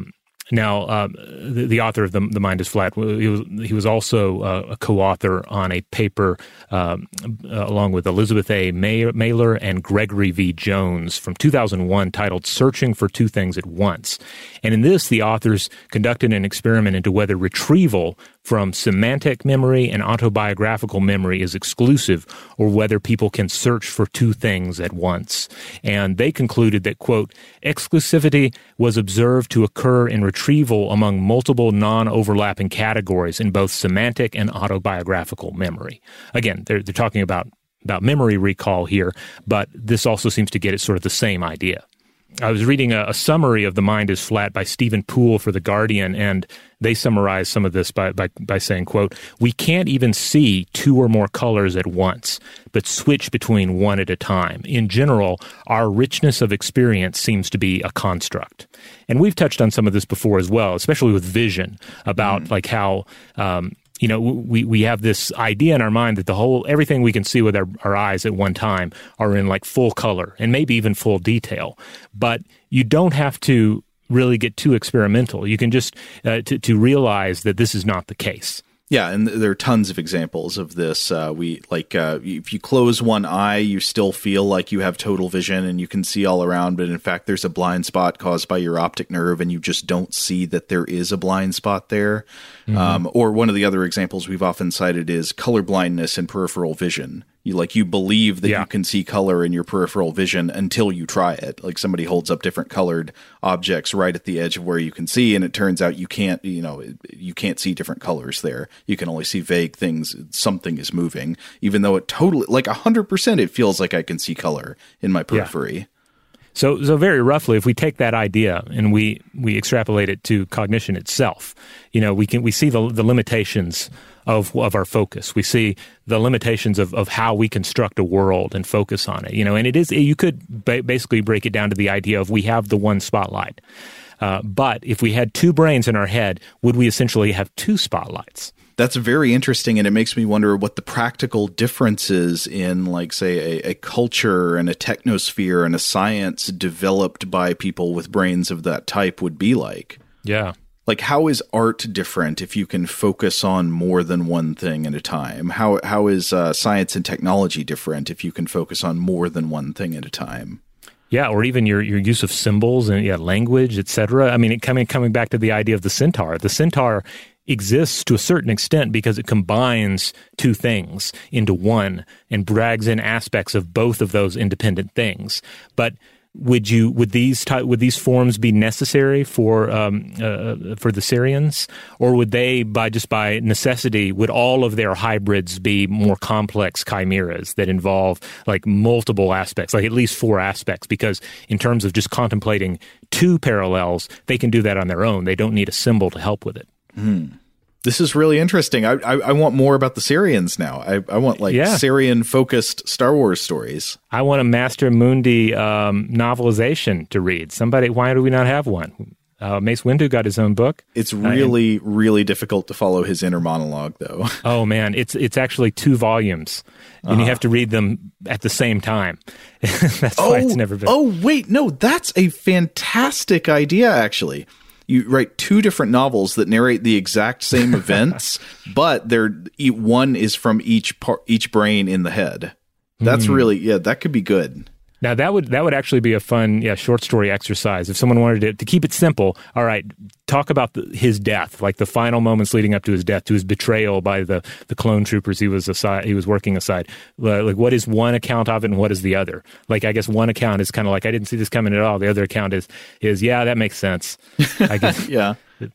Now, um, the, the author of the, the Mind is Flat, he was, he was also uh, a co-author on a paper um, uh, along with Elizabeth A. May- Mailer and Gregory V. Jones from two thousand one titled Searching for Two Things at Once. And in this, the authors conducted an experiment into whether retrieval from semantic memory and autobiographical memory is exclusive or whether people can search for two things at once. And they concluded that, quote, exclusivity was observed to occur in retrieval among multiple non-overlapping categories in both semantic and autobiographical memory. Again, they're, they're talking about, about memory recall here, but this also seems to get at sort of the same idea. I was reading a, a summary of The Mind is Flat by Stephen Poole for The Guardian, and they summarize some of this by, by, by saying, quote, we can't even see two or more colors at once, but switch between one at a time. In general, our richness of experience seems to be a construct. And we've touched on some of this before as well, especially with vision, about mm. like how... Um, You know, we, we have this idea in our mind that the whole, everything we can see with our, our eyes at one time are in like full color and maybe even full detail. But you don't have to really get too experimental. You can just, uh, to, to realize that this is not the case. Yeah, and there are tons of examples of this. Uh, we like uh, if you close one eye, you still feel like you have total vision and you can see all around, but in fact, there's a blind spot caused by your optic nerve, and you just don't see that there is a blind spot there. Mm-hmm. Um, or one of the other examples we've often cited is color blindness and peripheral vision. You like you believe that yeah. you can see color in your peripheral vision until you try it. Like somebody holds up different colored objects right at the edge of where you can see, and it turns out you can't. You know, you can't see different colors there. You can only see vague things. Something is moving, even though it totally, like a hundred percent, it feels like I can see color in my periphery. Yeah. So, so very roughly, if we take that idea and we we extrapolate it to cognition itself, you know, we can we see the the limitations of of our focus. We see the limitations of, of how we construct a world and focus on it. You know, and it is you could ba- basically break it down to the idea of we have the one spotlight, uh, but if we had two brains in our head, would we essentially have two spotlights? That's very interesting, and it makes me wonder what the practical differences in, like, say, a, a culture and a technosphere and a science developed by people with brains of that type would be like. Yeah. Like, how is art different if you can focus on more than one thing at a time? How How is uh, science and technology different if you can focus on more than one thing at a time? Yeah, or even your, your use of symbols and yeah, language, et cetera. I mean, it coming coming back to the idea of the centaur. The centaur exists to a certain extent because it combines two things into one and drags in aspects of both of those independent things. But would you would these ty- would these forms be necessary for um, uh, for the Sirians, or would they, by just by necessity, would all of their hybrids be more complex chimeras that involve like multiple aspects, like at least four aspects? Because in terms of just contemplating two parallels, they can do that on their own. They don't need a symbol to help with it. Hmm. This is really interesting. I, I I want more about the Sirians now. I, I want like yeah. Sirian-focused Star Wars stories. I want a Master Mundi um, novelization to read. Somebody, why do we not have one? Uh, Mace Windu got his own book. It's really, uh, and, really difficult to follow his inner monologue, though. Oh, man. It's it's actually two volumes, and uh-huh. you have to read them at the same time. That's oh, why it's never been. Oh, wait. No, that's a fantastic idea, actually. You write two different novels that narrate the exact same events, but they're one is from each part, each brain in the head. That's mm. really, yeah, that could be good. Now that would that would actually be a fun, yeah, short story exercise. If someone wanted to, to keep it simple, all right, talk about the, his death, like the final moments leading up to his death, to his betrayal by the, the clone troopers he was aside, he was working aside. Like, what is one account of it, and what is the other? Like, I guess one account is kind of like, I didn't see this coming at all. The other account is is yeah, that makes sense. I guess. Yeah,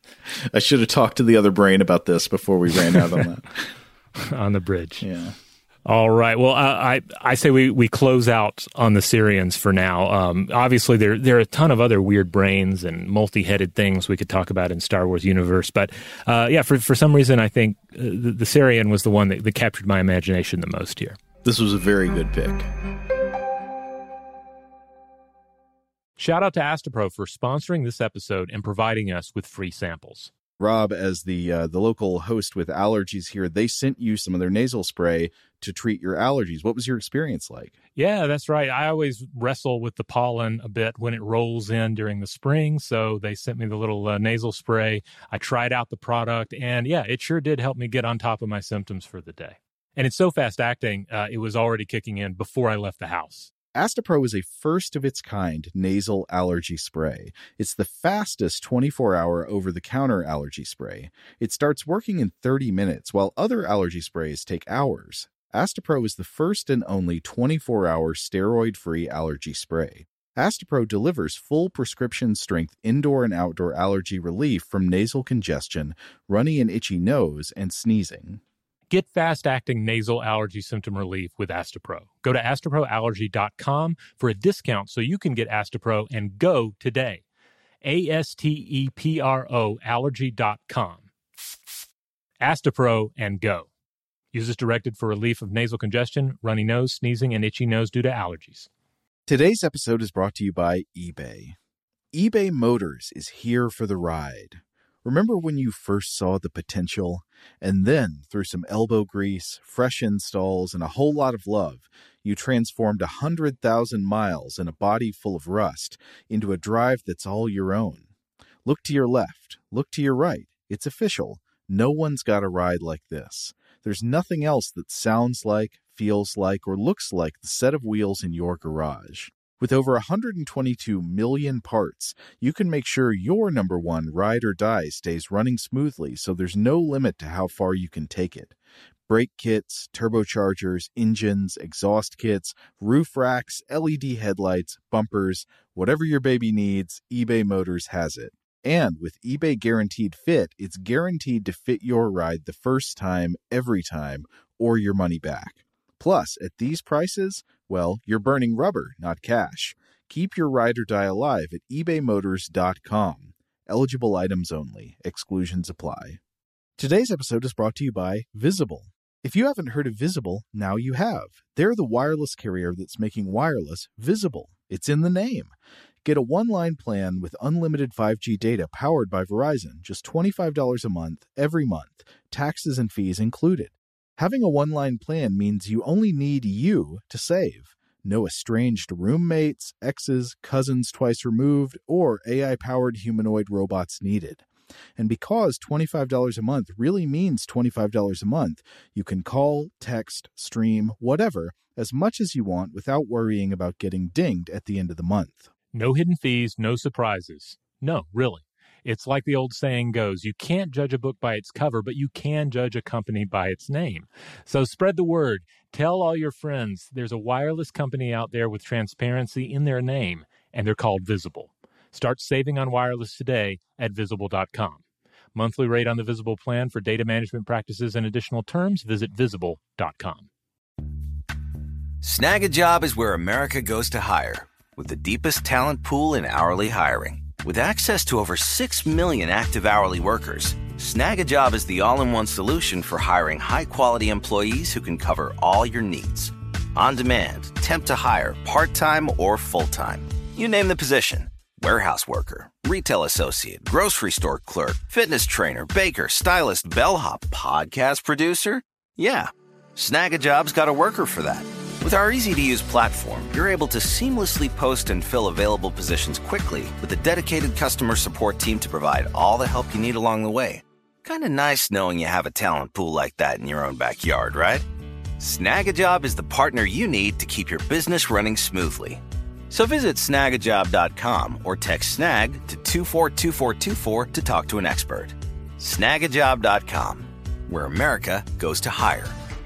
I should have talked to the other brain about this before we ran out on that on the bridge. Yeah. All right. Well, uh, I I say we, we close out on the Sirians for now. Um, obviously, there there are a ton of other weird brains and multi-headed things we could talk about in Star Wars universe. But uh, yeah, for for some reason, I think uh, the, the Sirian was the one that, that captured my imagination the most here. This was a very good pick. Shout out to Astapro for sponsoring this episode and providing us with free samples. Rob, as the uh, the local host with allergies here, they sent you some of their nasal spray to treat your allergies. What was your experience like? Yeah, that's right. I always wrestle with the pollen a bit when it rolls in during the spring, so they sent me the little uh, nasal spray. I tried out the product, and yeah, it sure did help me get on top of my symptoms for the day. And it's so fast-acting, uh, it was already kicking in before I left the house. Astepro is a first-of-its-kind nasal allergy spray. It's the fastest twenty-four hour over-the-counter allergy spray. It starts working in thirty minutes, while other allergy sprays take hours. Astepro is the first and only twenty-four hour steroid-free allergy spray. Astepro delivers full prescription-strength indoor and outdoor allergy relief from nasal congestion, runny and itchy nose, and sneezing. Get fast-acting nasal allergy symptom relief with Astepro. Go to astepro allergy dot com for a discount so you can get Astepro and go today. A S T E P R O allergy dot com. Astepro and go. Use as directed for relief of nasal congestion, runny nose, sneezing, and itchy nose due to allergies. Today's episode is brought to you by eBay. eBay Motors is here for the ride. Remember when you first saw the potential? And then, through some elbow grease, fresh installs, and a whole lot of love, you transformed one hundred thousand miles and a body full of rust into a drive that's all your own. Look to your left. Look to your right. It's official. No one's got a ride like this. There's nothing else that sounds like, feels like, or looks like the set of wheels in your garage. With over one hundred twenty-two million parts, you can make sure your number one ride or die stays running smoothly so there's no limit to how far you can take it. Brake kits, turbochargers, engines, exhaust kits, roof racks, L E D headlights, bumpers, whatever your baby needs, eBay Motors has it. And with eBay Guaranteed Fit, it's guaranteed to fit your ride the first time, every time, or your money back. Plus, at these prices, well, you're burning rubber, not cash. Keep your ride or die alive at ebay motors dot com. Eligible items only. Exclusions apply. Today's episode is brought to you by Visible. If you haven't heard of Visible, now you have. They're the wireless carrier that's making wireless visible. It's in the name. Get a one-line plan with unlimited five G data powered by Verizon, just twenty-five dollars a month, every month, taxes and fees included. Having a one-line plan means you only need you to save. No estranged roommates, exes, cousins twice removed, or A I-powered humanoid robots needed. And because twenty-five dollars a month really means twenty-five dollars a month, you can call, text, stream, whatever, as much as you want without worrying about getting dinged at the end of the month. No hidden fees, no surprises. No, really. It's like the old saying goes, you can't judge a book by its cover, but you can judge a company by its name. So spread the word. Tell all your friends there's a wireless company out there with transparency in their name, and they're called Visible. Start saving on wireless today at visible dot com. Monthly rate on the Visible plan for data management practices and additional terms, visit visible dot com. Snag a Job is where America goes to hire, with the deepest talent pool in hourly hiring. With access to over six million active hourly workers, Snag a Job is the all-in-one solution for hiring high-quality employees who can cover all your needs. On demand, temp to hire, part-time or full-time. You name the position. Warehouse worker, retail associate, grocery store clerk, fitness trainer, baker, stylist, bellhop, podcast producer. Yeah, Snag a Job's got a worker for that. With our easy-to-use platform, you're able to seamlessly post and fill available positions quickly with a dedicated customer support team to provide all the help you need along the way. Kind of nice knowing you have a talent pool like that in your own backyard, right? Snag a Job is the partner you need to keep your business running smoothly. So visit snag a job dot com or text SNAG to two four two four two four to talk to an expert. snag a job dot com, where America goes to hire.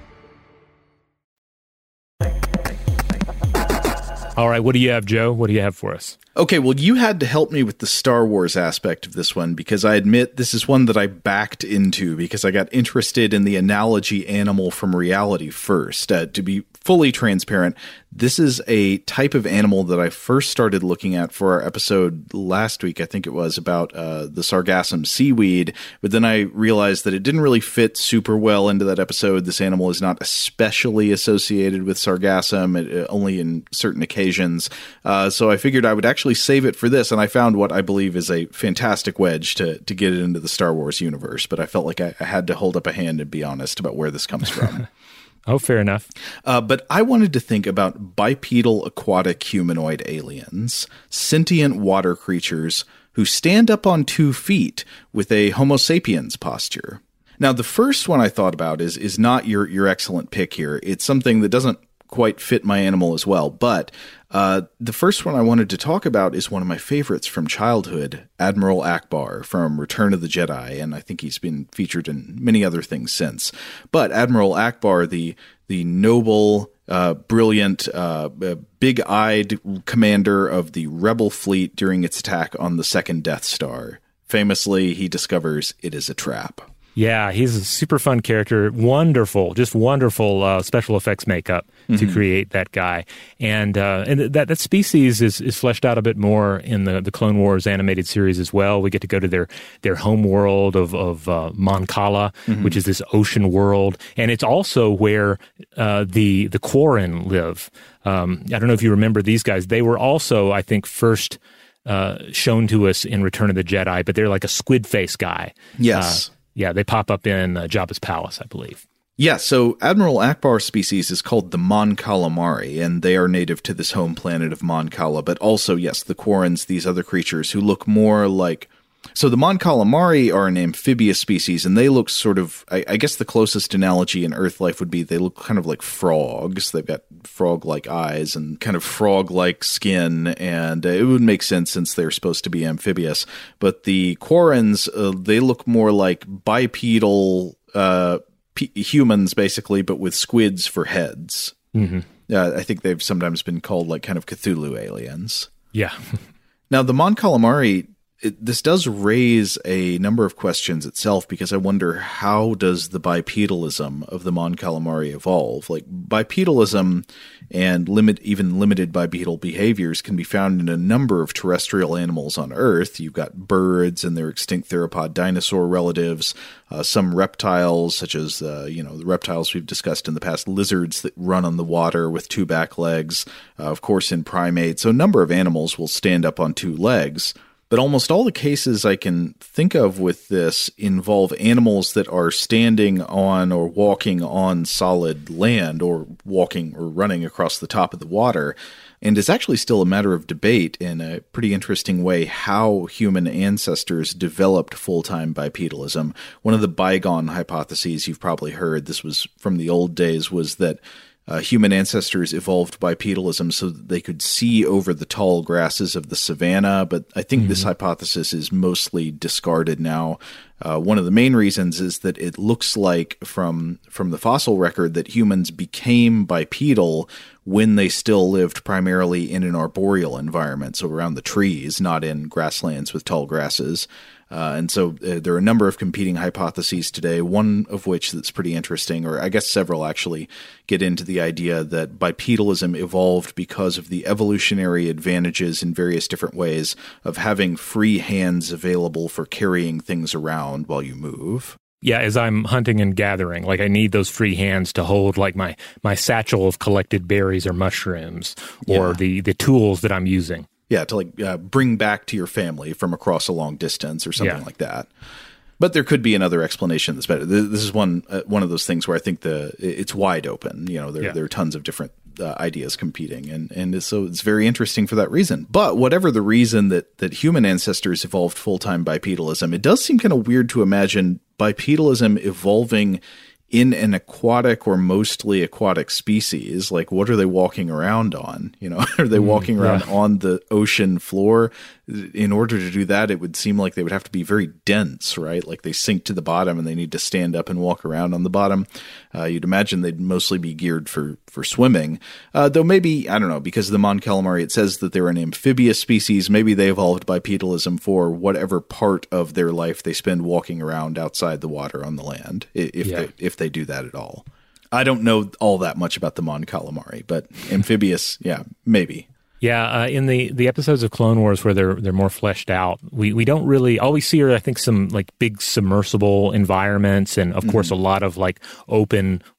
All right, what do you have, Joe? What do you have for us? Okay, well, you had to help me with the Star Wars aspect of this one because I admit this is one that I backed into because I got interested in the analogy animal from reality first. Uh, to be fully transparent, this is a type of animal that I first started looking at for our episode last week. I think it was about uh, the sargassum seaweed, but then I realized that it didn't really fit super well into that episode. This animal is not especially associated with sargassum, it, uh, only in certain occasions. occasions. Uh, so I figured I would actually save it for this, and I found what I believe is a fantastic wedge to, to get it into the Star Wars universe. But I felt like I, I had to hold up a hand and be honest about where this comes from. Oh, fair enough. Uh, but I wanted to think about bipedal aquatic humanoid aliens, sentient water creatures who stand up on two feet with a Homo sapiens posture. Now, the first one I thought about is is not your, your excellent pick here. It's something that doesn't quite fit my animal as well. But uh, the first one I wanted to talk about is one of my favorites from childhood, Admiral Ackbar from Return of the Jedi. And I think he's been featured in many other things since. But Admiral Ackbar, the the noble, uh, brilliant, uh, big-eyed commander of the Rebel fleet during its attack on the second Death Star. Famously, he discovers it is a trap. Yeah, he's a super fun character. Wonderful, just wonderful uh, special effects makeup mm-hmm. to create that guy. And uh, and that, that species is, is fleshed out a bit more in the, the Clone Wars animated series as well. We get to go to their, their home world of, of uh, Mon Cala, mm-hmm. which is this ocean world. And it's also where uh, the, the Quarren live. Um, I don't know if you remember these guys. They were also, I think, first uh, shown to us in Return of the Jedi, but they're like a squid face guy. Yes. Uh, Yeah, they pop up in uh, Jabba's palace, I believe. Yeah, so Admiral Ackbar's species is called the Mon Calamari, and they are native to this home planet of Mon Cala, but also, yes, the Quarrens, these other creatures who look more like... So the Mon Calamari are an amphibious species, and they look sort of... I, I guess the closest analogy in Earth life would be they look kind of like frogs. They've got frog-like eyes and kind of frog-like skin, and uh, it would make sense since they're supposed to be amphibious. But the Quarrens, uh, they look more like bipedal uh, p- humans, basically, but with squids for heads. Mm-hmm. Uh, I think they've sometimes been called like kind of Cthulhu aliens. Yeah. Now, the Mon Calamari... It, this does raise a number of questions itself, because I wonder, how does the bipedalism of the Mon Calamari evolve? Like, bipedalism and limit even limited bipedal behaviors can be found in a number of terrestrial animals on Earth. You've got birds and their extinct theropod dinosaur relatives, uh, some reptiles, such as uh, you know the reptiles we've discussed in the past, lizards that run on the water with two back legs. Uh, of course, in primates, so a number of animals will stand up on two legs. But almost all the cases I can think of with this involve animals that are standing on or walking on solid land, or walking or running across the top of the water. And it's actually still a matter of debate in a pretty interesting way how human ancestors developed full-time bipedalism. One of the bygone hypotheses you've probably heard, this was from the old days, was that Uh, human ancestors evolved bipedalism so that they could see over the tall grasses of the savanna, but I think mm-hmm. this hypothesis is mostly discarded now. Uh, one of the main reasons is that it looks like from from the fossil record that humans became bipedal when they still lived primarily in an arboreal environment, so around the trees, not in grasslands with tall grasses. Uh, and so uh, there are a number of competing hypotheses today, one of which that's pretty interesting, or I guess several actually, get into the idea that bipedalism evolved because of the evolutionary advantages in various different ways of having free hands available for carrying things around while you move. Yeah, as I'm hunting and gathering, like I need those free hands to hold like my, my satchel of collected berries or mushrooms, or Yeah. the, the tools that I'm using. Yeah, to like uh, bring back to your family from across a long distance or something Yeah. like that. But there could be another explanation that's better. This is one uh, one of those things where I think the it's wide open. You know, there Yeah. there are tons of different uh, ideas competing, and and so it's very interesting for that reason. But whatever the reason that that human ancestors evolved full time bipedalism, it does seem kind of weird to imagine bipedalism evolving in an aquatic or mostly aquatic species. Like, what are they walking around on? You know, are they walking around yeah. on the ocean floor? In order to do that, it would seem like they would have to be very dense, right? Like they sink to the bottom and they need to stand up and walk around on the bottom. Uh, you'd imagine they'd mostly be geared for, for swimming. Uh, though maybe, I don't know, because of the Mon Calamari, it says that they're an amphibious species. Maybe they evolved bipedalism for whatever part of their life they spend walking around outside the water on the land, if Yeah. they, if they do that at all. I don't know all that much about the Mon Calamari, but amphibious, yeah, maybe. Yeah, uh, in the, the episodes of Clone Wars where they're they're more fleshed out, we, we don't really all we see are I think some like big submersible environments, and of mm-hmm. course a lot of like open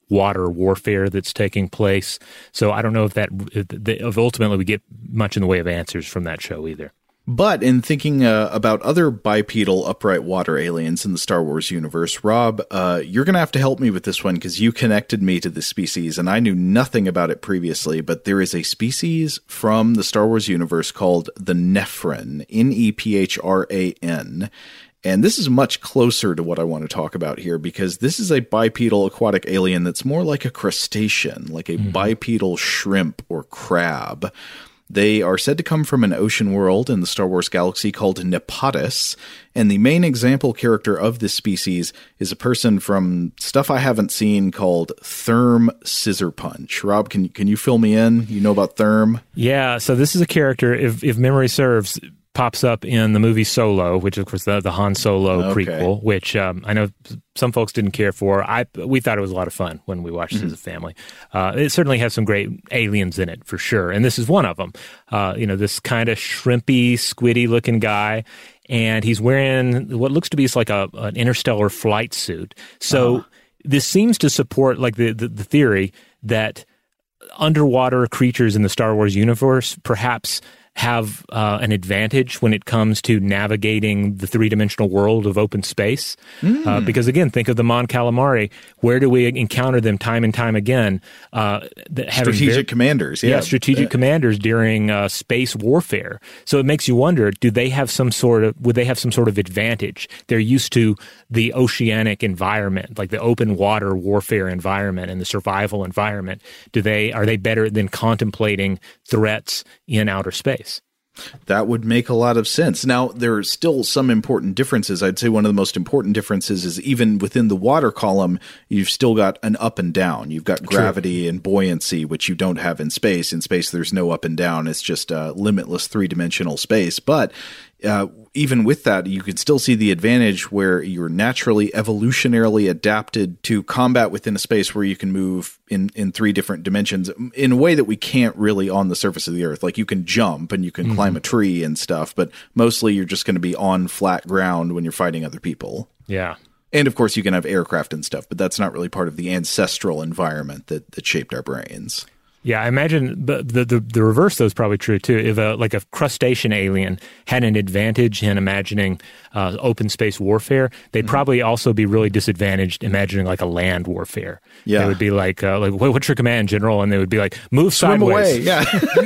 water warfare that's taking place. So I don't know if that if ultimately we get much in the way of answers from that show either. But in thinking uh, about other bipedal upright water aliens in the Star Wars universe, Rob, uh, you're going to have to help me with this one because you connected me to this species, and I knew nothing about it previously, but there is a species from the Star Wars universe called the Nephran, N E P H R A N. And this is much closer to what I want to talk about here because this is a bipedal aquatic alien that's more like a crustacean, like a mm-hmm. bipedal shrimp or crab. They are said to come from an ocean world in the Star Wars galaxy called Nepotis, and the main example character of this species is a person from stuff I haven't seen called Therm Scissorpunch. Rob, can, can you fill me in? You know about Therm? Yeah, so this is a character, if, if memory serves, pops up in the movie Solo, which of course the, the Han Solo okay. prequel, which um, I know some folks didn't care for. I we thought it was a lot of fun when we watched mm-hmm. it as a family. Uh, it certainly has some great aliens in it for sure, and this is one of them. Uh, you know, this kind of shrimpy, squiddy looking guy, and he's wearing what looks to be like a an interstellar flight suit. So uh-huh. this seems to support like the, the the theory that underwater creatures in the Star Wars universe perhaps have uh, an advantage when it comes to navigating the three-dimensional world of open space. Mm. Uh, because, again, think of the Mon Calamari. Where do we encounter them time and time again? Uh, strategic very, commanders. Yeah, yeah strategic uh, commanders during uh, space warfare. So it makes you wonder, do they have some sort of, would they have some sort of advantage? They're used to the oceanic environment, like the open water warfare environment and the survival environment. Do they, are they better than contemplating threats in outer space? That would make a lot of sense. Now, there are still some important differences. I'd say one of the most important differences is even within the water column, you've still got an up and down. You've got gravity True. and buoyancy, which you don't have in space. In space, there's no up and down. It's just a limitless three-dimensional space. But uh, even with that, you can still see the advantage where you're naturally, evolutionarily adapted to combat within a space where you can move in, in three different dimensions in a way that we can't really on the surface of the Earth. Like you can jump and you can mm-hmm. climb a tree and stuff, but mostly you're just going to be on flat ground when you're fighting other people. Yeah. And of course you can have aircraft and stuff, but that's not really part of the ancestral environment that, that shaped our brains. Yeah, I imagine the, the the the reverse though is probably true too. If a like a crustacean alien had an advantage in imagining uh, open space warfare, they'd mm-hmm. probably also be really disadvantaged imagining like a land warfare. Yeah, they would be like, uh, like what's your command, General? And they would be like, move Swim sideways. away. Yeah,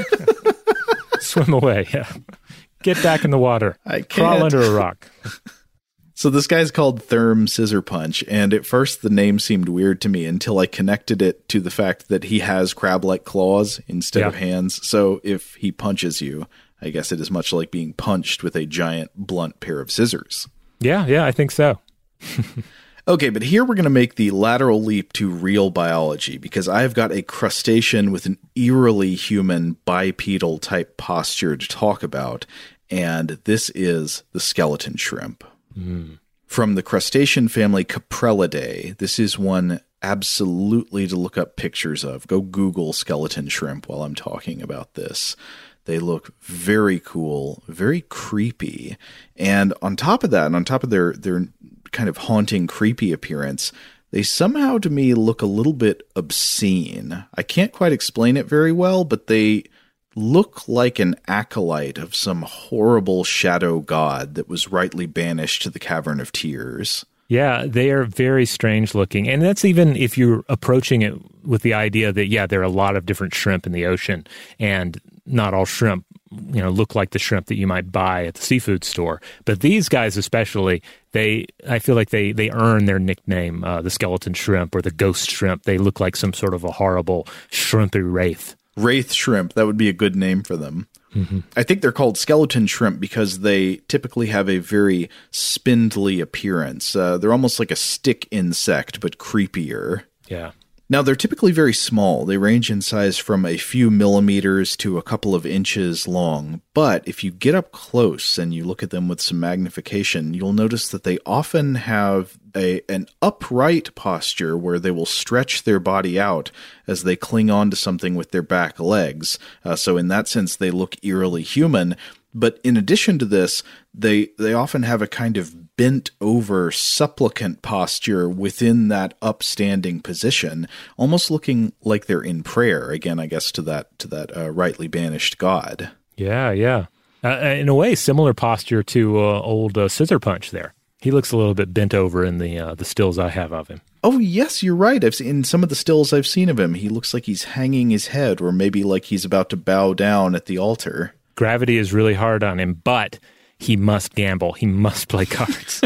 swim away. Yeah, get back in the water. I can't. Crawl under a rock. So this guy's called Therm Scissorpunch, and at first the name seemed weird to me until I connected it to the fact that he has crab-like claws instead yeah. of hands. So if he punches you, I guess it is much like being punched with a giant, blunt pair of scissors. Yeah, yeah, I think so. Okay, but here we're going to make the lateral leap to real biology, because I've got a crustacean with an eerily human bipedal type posture to talk about, and this is the skeleton shrimp. Mm. From the crustacean family Caprellidae, this is one absolutely to look up pictures of. Go Google skeleton shrimp while I'm talking about this. They look very cool, very creepy. And on top of that, and on top of their, their kind of haunting, creepy appearance, they somehow to me look a little bit obscene. I can't quite explain it very well, but they look like an acolyte of some horrible shadow god that was rightly banished to the Cavern of Tears. Yeah, they are very strange looking. And that's even if you're approaching it with the idea that, yeah, there are a lot of different shrimp in the ocean, and not all shrimp, you know, look like the shrimp that you might buy at the seafood store. But these guys especially, they, I feel like they, they earn their nickname, uh, the skeleton shrimp or the ghost shrimp. They look like some sort of a horrible shrimpy wraith. Wraith shrimp, that would be a good name for them. Mm-hmm. I think they're called skeleton shrimp because they typically have a very spindly appearance. Uh, they're almost like a stick insect, but creepier. Yeah. Now, they're typically very small. They range in size from a few millimeters to a couple of inches long. But if you get up close and you look at them with some magnification, you'll notice that they often have a an upright posture where they will stretch their body out as they cling on to something with their back legs. Uh, so in that sense, they look eerily human. But in addition to this, they they often have a kind of bent over supplicant posture within that upstanding position, almost looking like they're in prayer. Again, I guess to that to that uh, rightly banished god. Yeah, yeah. Uh, in a way, similar posture to uh, old uh, Scissor Punch there. He looks a little bit bent over in the uh, the stills I have of him. Oh, yes, you're right. I've seen, in some of the stills I've seen of him, he looks like he's hanging his head, or maybe like he's about to bow down at the altar. Gravity is really hard on him, but he must gamble. He must play cards.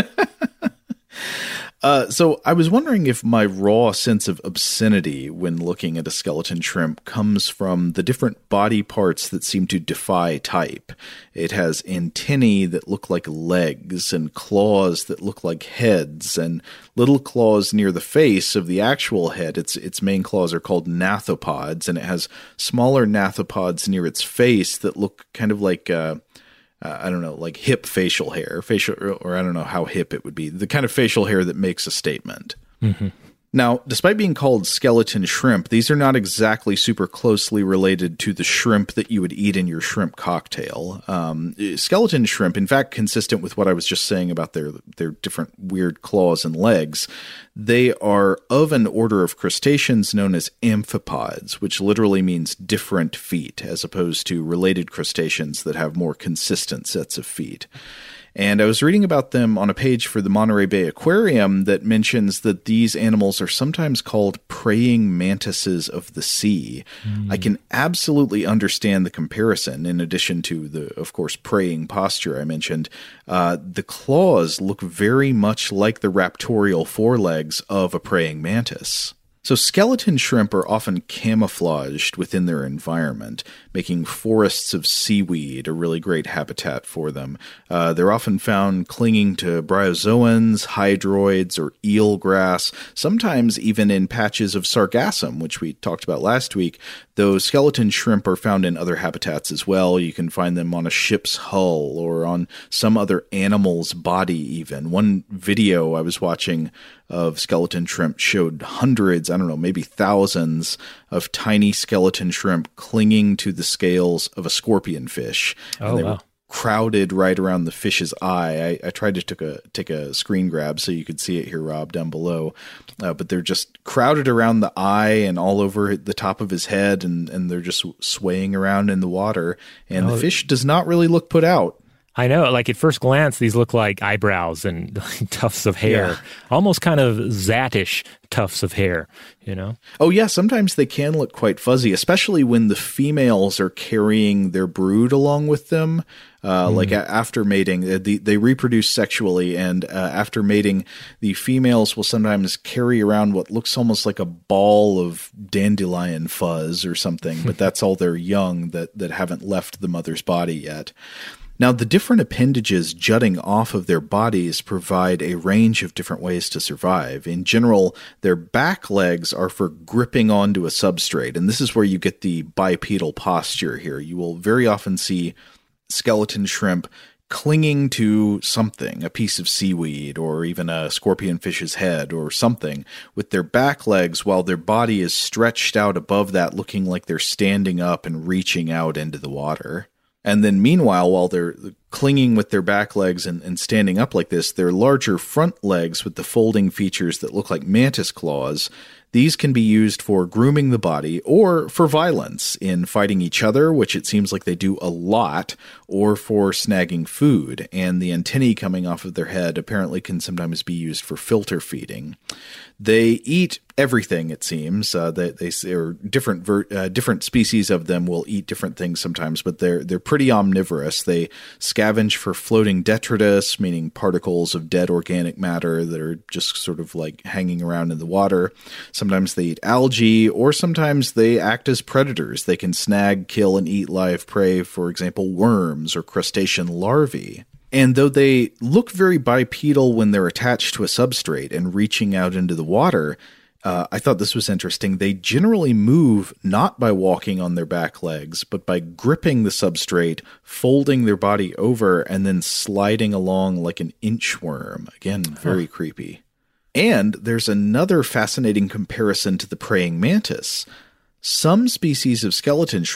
Uh, so I was wondering if my raw sense of obscenity when looking at a skeleton shrimp comes from the different body parts that seem to defy type. It has antennae that look like legs and claws that look like heads and little claws near the face of the actual head. Its its main claws are called gnathopods, and it has smaller gnathopods near its face that look kind of like uh, Uh, I don't know, like hip facial hair, facial, or, or I don't know how hip it would be, the kind of facial hair that makes a statement. Mm-hmm. Now, despite being called skeleton shrimp, these are not exactly super closely related to the shrimp that you would eat in your shrimp cocktail. Um, skeleton shrimp, in fact, consistent with what I was just saying about their their different weird claws and legs, they are of an order of crustaceans known as amphipods, which literally means different feet, as opposed to related crustaceans that have more consistent sets of feet. And I was reading about them on a page for the Monterey Bay Aquarium that mentions that these animals are sometimes called praying mantises of the sea. Mm. I can absolutely understand the comparison, in addition to the, of course, praying posture I mentioned. Uh, the claws look very much like the raptorial forelegs of a praying mantis. So skeleton shrimp are often camouflaged within their environment, making forests of seaweed a really great habitat for them. Uh, they're often found clinging to bryozoans, hydroids, or eelgrass, sometimes even in patches of sargassum, which we talked about last week, though skeleton shrimp are found in other habitats as well. You can find them on a ship's hull or on some other animal's body even. One video I was watching of skeleton shrimp showed hundreds, I don't know, maybe thousands of tiny skeleton shrimp clinging to the scales of a scorpion fish. Oh, and they wow. were crowded right around the fish's eye. I, I tried to take a, take a screen grab so you could see it here, Rob, down below. Uh, but they're just crowded around the eye and all over the top of his head, and, and they're just swaying around in the water. And oh. the fish does not really look put out. I know, like at first glance, these look like eyebrows and tufts of hair, yeah. Almost kind of Zatish tufts of hair, you know? Oh, yeah, sometimes they can look quite fuzzy, especially when the females are carrying their brood along with them. Uh, mm. Like a- after mating, the, they reproduce sexually, and uh, after mating, the females will sometimes carry around what looks almost like a ball of dandelion fuzz or something, but that's all their young that, that haven't left the mother's body yet. Now, the different appendages jutting off of their bodies provide a range of different ways to survive. In general, their back legs are for gripping onto a substrate, and this is where you get the bipedal posture here. You will very often see skeleton shrimp clinging to something, a piece of seaweed or even a scorpion fish's head or something, with their back legs while their body is stretched out above that, looking like they're standing up and reaching out into the water. And then meanwhile, while they're clinging with their back legs and, and standing up like this, their larger front legs with the folding features that look like mantis claws, these can be used for grooming the body or for violence in fighting each other, which it seems like they do a lot, or for snagging food. And the antennae coming off of their head apparently can sometimes be used for filter feeding. They eat everything, it seems. Uh, they, they or different ver, uh, different species of them will eat different things sometimes, but they're they're pretty omnivorous. They scavenge for floating detritus, meaning particles of dead organic matter that are just sort of like hanging around in the water. Sometimes they eat algae, or sometimes they act as predators. They can snag, kill, and eat live prey, for example, worms or crustacean larvae. And though they look very bipedal when they're attached to a substrate and reaching out into the water, uh, I thought this was interesting. They generally move not by walking on their back legs, but by gripping the substrate, folding their body over, and then sliding along like an inchworm. Again, very huh. creepy. And there's another fascinating comparison to the praying mantis. Some species of skeleton shrimp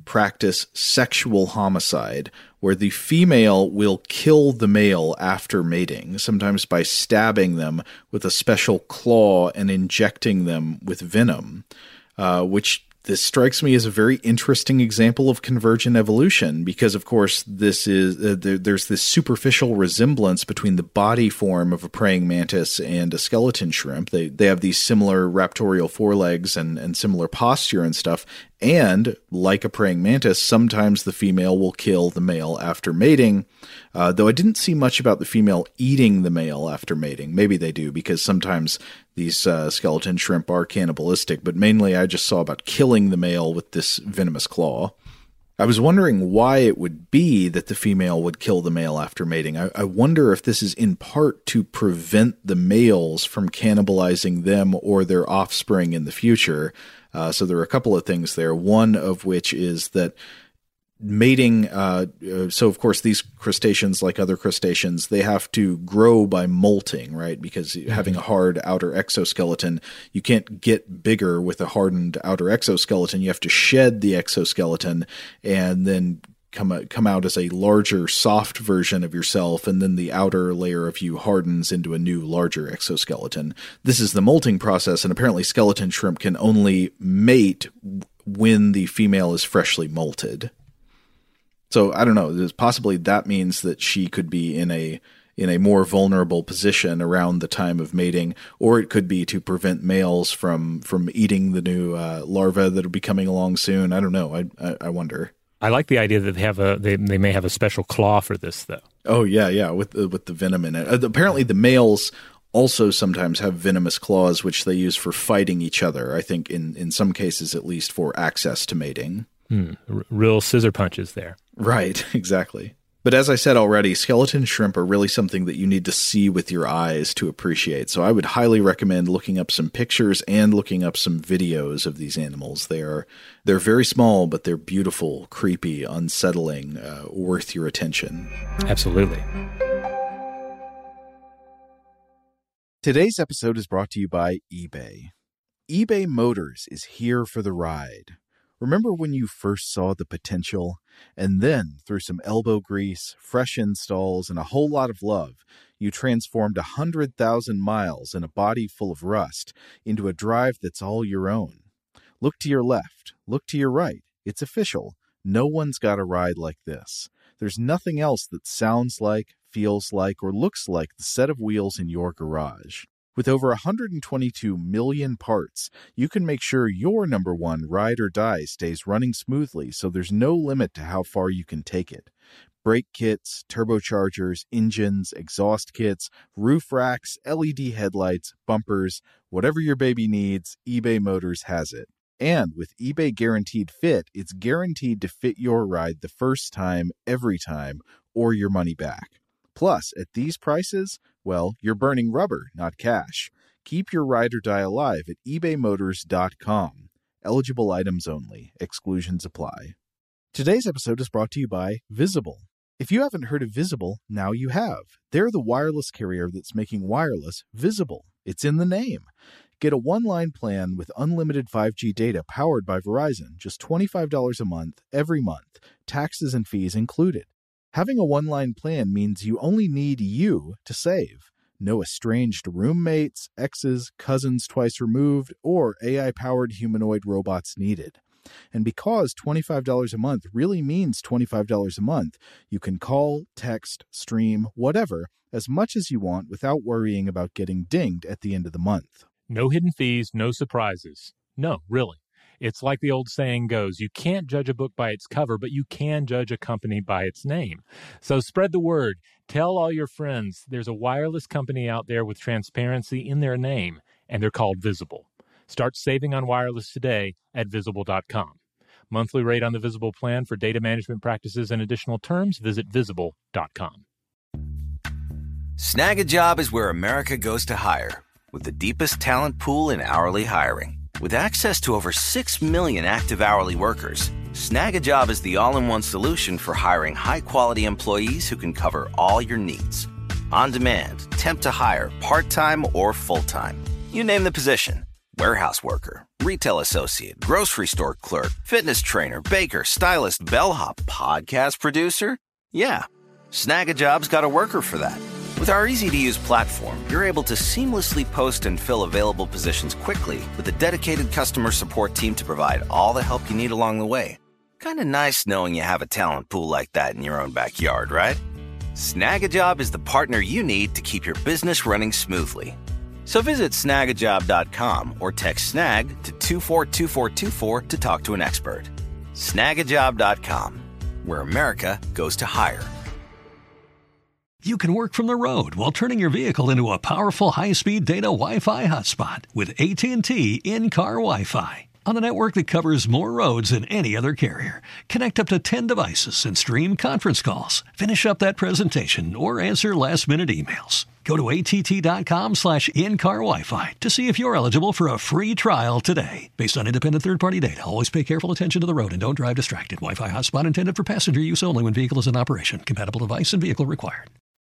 practice sexual homicide, where the female will kill the male after mating, sometimes by stabbing them with a special claw and injecting them with venom, uh, which this strikes me as a very interesting example of convergent evolution because, of course, this is uh, there, there's this superficial resemblance between the body form of a praying mantis and a skeleton shrimp. They they have these similar raptorial forelegs and, and similar posture and stuff. And, like a praying mantis, sometimes the female will kill the male after mating, uh, though I didn't see much about the female eating the male after mating. Maybe they do, because sometimes these uh, skeleton shrimp are cannibalistic, but mainly I just saw about killing the male with this venomous claw. I was wondering why it would be that the female would kill the male after mating. I, I wonder if this is in part to prevent the males from cannibalizing them or their offspring in the future. Uh, so there are a couple of things there, one of which is that mating, uh, so of course these crustaceans, like other crustaceans, they have to grow by molting, right? Because mm-hmm. having a hard outer exoskeleton, you can't get bigger with a hardened outer exoskeleton. You have to shed the exoskeleton and then come come out as a larger, soft version of yourself, and then the outer layer of you hardens into a new, larger exoskeleton. This is the molting process, and apparently skeleton shrimp can only mate when the female is freshly molted. So I don't know. Possibly that means that she could be in a in a more vulnerable position around the time of mating, or it could be to prevent males from from eating the new uh, larvae that will be coming along soon. I don't know. I I, I wonder. I like the idea that they have a they they may have a special claw for this, though. Oh yeah, yeah, with the, with the venom in it. Uh, apparently, the males also sometimes have venomous claws, which they use for fighting each other. I think in in some cases, at least, for access to mating. Hmm. R- real scissor punches there. Right, exactly. But as I said already, skeleton shrimp are really something that you need to see with your eyes to appreciate. So I would highly recommend looking up some pictures and looking up some videos of these animals. They are they're very small, but they're beautiful, creepy, unsettling, uh, worth your attention. Absolutely. Today's episode is brought to you by eBay. eBay Motors is here for the ride. Remember when you first saw the potential? And then, through some elbow grease, fresh installs, and a whole lot of love, you transformed one hundred thousand miles and a body full of rust into a drive that's all your own. Look to your left. Look to your right. It's official. No one's got a ride like this. There's nothing else that sounds like, feels like, or looks like the set of wheels in your garage. With over one hundred twenty-two million parts, you can make sure your number one ride or die stays running smoothly, so there's no limit to how far you can take it. Brake kits, turbochargers, engines, exhaust kits, roof racks, L E D headlights, bumpers, whatever your baby needs, eBay Motors has it. And with eBay Guaranteed Fit, it's guaranteed to fit your ride the first time, every time, or your money back. Plus, at these prices, well, you're burning rubber, not cash. Keep your ride or die alive at ebay motors dot com. Eligible items only. Exclusions apply. Today's episode is brought to you by Visible. If you haven't heard of Visible, now you have. They're the wireless carrier that's making wireless visible. It's in the name. Get a one-line plan with unlimited five G data powered by Verizon, just twenty-five dollars a month, every month, taxes and fees included. Having a one-line plan means you only need you to save. No estranged roommates, exes, cousins twice removed, or A I-powered humanoid robots needed. And because twenty-five dollars a month really means twenty-five dollars a month, you can call, text, stream, whatever, as much as you want without worrying about getting dinged at the end of the month. No hidden fees, no surprises. No, really. It's like the old saying goes, you can't judge a book by its cover, but you can judge a company by its name. So spread the word. Tell all your friends there's a wireless company out there with transparency in their name, and they're called Visible. Start saving on wireless today at visible dot com. Monthly rate on the Visible plan for data management practices and additional terms, visit visible dot com. Snag a Job is where America goes to hire, with the deepest talent pool in hourly hiring. With access to over six million active hourly workers, Snag a Job is the all-in-one solution for hiring high-quality employees who can cover all your needs. On demand, temp to hire, part-time or full-time. You name the position. Warehouse worker, retail associate, grocery store clerk, fitness trainer, baker, stylist, bellhop, podcast producer? Yeah, Snag a Job's got a worker for that. With our easy-to-use platform, you're able to seamlessly post and fill available positions quickly with a dedicated customer support team to provide all the help you need along the way. Kind of nice knowing you have a talent pool like that in your own backyard, right? Snag a Job is the partner you need to keep your business running smoothly. So visit snag a job dot com or text snag to two four two four two four to talk to an expert. snag a job dot com, where America goes to hire. You can work from the road while turning your vehicle into a powerful high-speed data Wi-Fi hotspot with A T and T in-car Wi-Fi. On a network that covers more roads than any other carrier. Connect up to ten devices and stream conference calls. Finish up that presentation or answer last-minute emails. Go to att.com slash in-car Wi-Fi to see if you're eligible for a free trial today. Based on independent third-party data, always pay careful attention to the road and don't drive distracted. Wi-Fi hotspot intended for passenger use only when vehicle is in operation. Compatible device and vehicle required.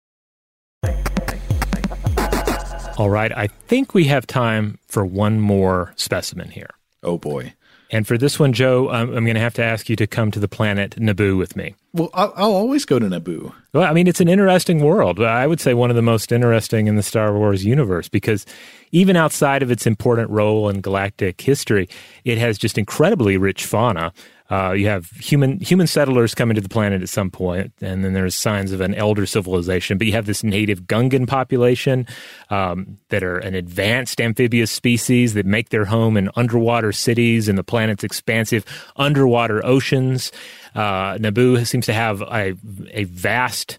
All right, I think we have time for one more specimen here. Oh, boy. And for this one, Joe, um, I'm going to have to ask you to come to the planet Naboo with me. Well, I'll, I'll always go to Naboo. Well, I mean, it's an interesting world. I would say one of the most interesting in the Star Wars universe because even outside of its important role in galactic history, it has just incredibly rich fauna. Uh, you have human human settlers coming to the planet at some point, and then there's signs of an elder civilization. But you have this native Gungan population um, that are an advanced amphibious species that make their home in underwater cities in the planet's expansive underwater oceans. Uh, Naboo seems to have a, a vast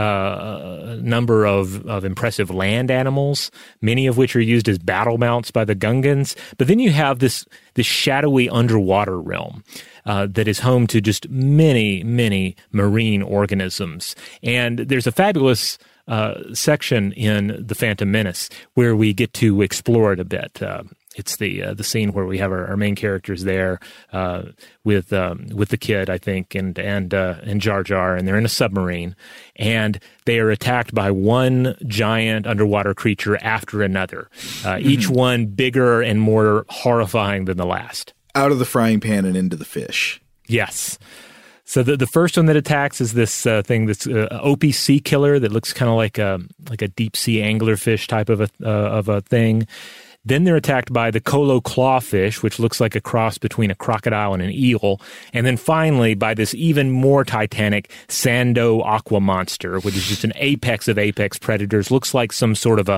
uh, number of, of impressive land animals, many of which are used as battle mounts by the Gungans. But then you have this this shadowy underwater realm uh, that is home to just many, many marine organisms. And there's a fabulous uh, section in The Phantom Menace where we get to explore it a bit. Uh, It's the uh, the scene where we have our, our main characters there uh, with um, with the kid, I think, and and uh, and Jar Jar, and they're in a submarine, and they are attacked by one giant underwater creature after another, uh, mm-hmm. each one bigger and more horrifying than the last. Out of the frying pan and into the fish. Yes. So the the first one that attacks is this uh, thing that's uh, Opie sea killer that looks kind of like a like a deep sea anglerfish type of a uh, of a thing. Then they're attacked by the Kolo clawfish, which looks like a cross between a crocodile and an eel. And then finally by this even more titanic Sando aqua monster, which is just an apex of apex predators. Looks like some sort of a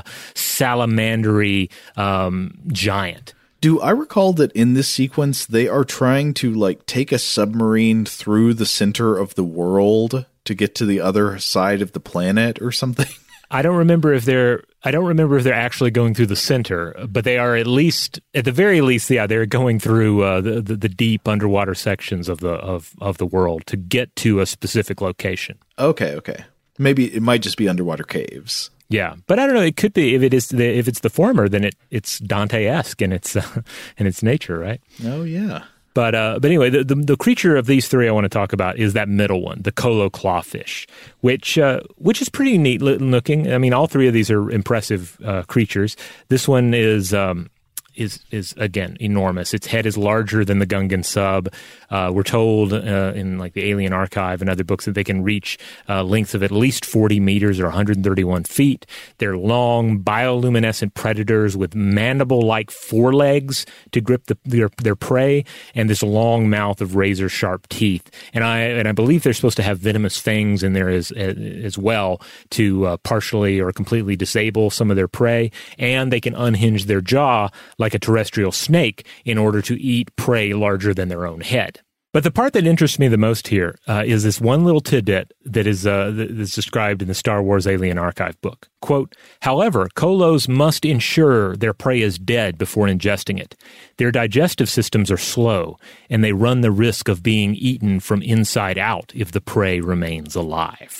salamandery um, giant. Do I recall that in this sequence, they are trying to like take a submarine through the center of the world to get to the other side of the planet or something? I don't remember if they're I don't remember if they're actually going through the center, but they are at least, at the very least, yeah, they're going through uh, the, the the deep underwater sections of the of, of the world to get to a specific location. Okay, okay. Maybe it might just be underwater caves. Yeah, but I don't know. It could be if it is the, if it's the former, then it it's Dante-esque in its uh, in its nature, right? Oh yeah. But uh, but anyway, the, the the creature of these three I want to talk about is that middle one, the Kolo clawfish, which uh, which is pretty neat looking. I mean, all three of these are impressive uh, creatures. This one is um, is is again enormous. Its head is larger than the Gungan sub. Uh, we're told uh, in like the Alien Archive and other books that they can reach uh, lengths of at least forty meters or one hundred thirty-one feet. They're long, bioluminescent predators with mandible-like forelegs to grip the, their their prey, and this long mouth of razor-sharp teeth. And I and I believe they're supposed to have venomous fangs in there as as well to uh, partially or completely disable some of their prey, and they can unhinge their jaw like a terrestrial snake in order to eat prey larger than their own head. But the part that interests me the most here uh, is this one little tidbit that is uh, that is described in the Star Wars Alien Archive book. Quote, however, Kolos must ensure their prey is dead before ingesting it. Their digestive systems are slow, and they run the risk of being eaten from inside out if the prey remains alive.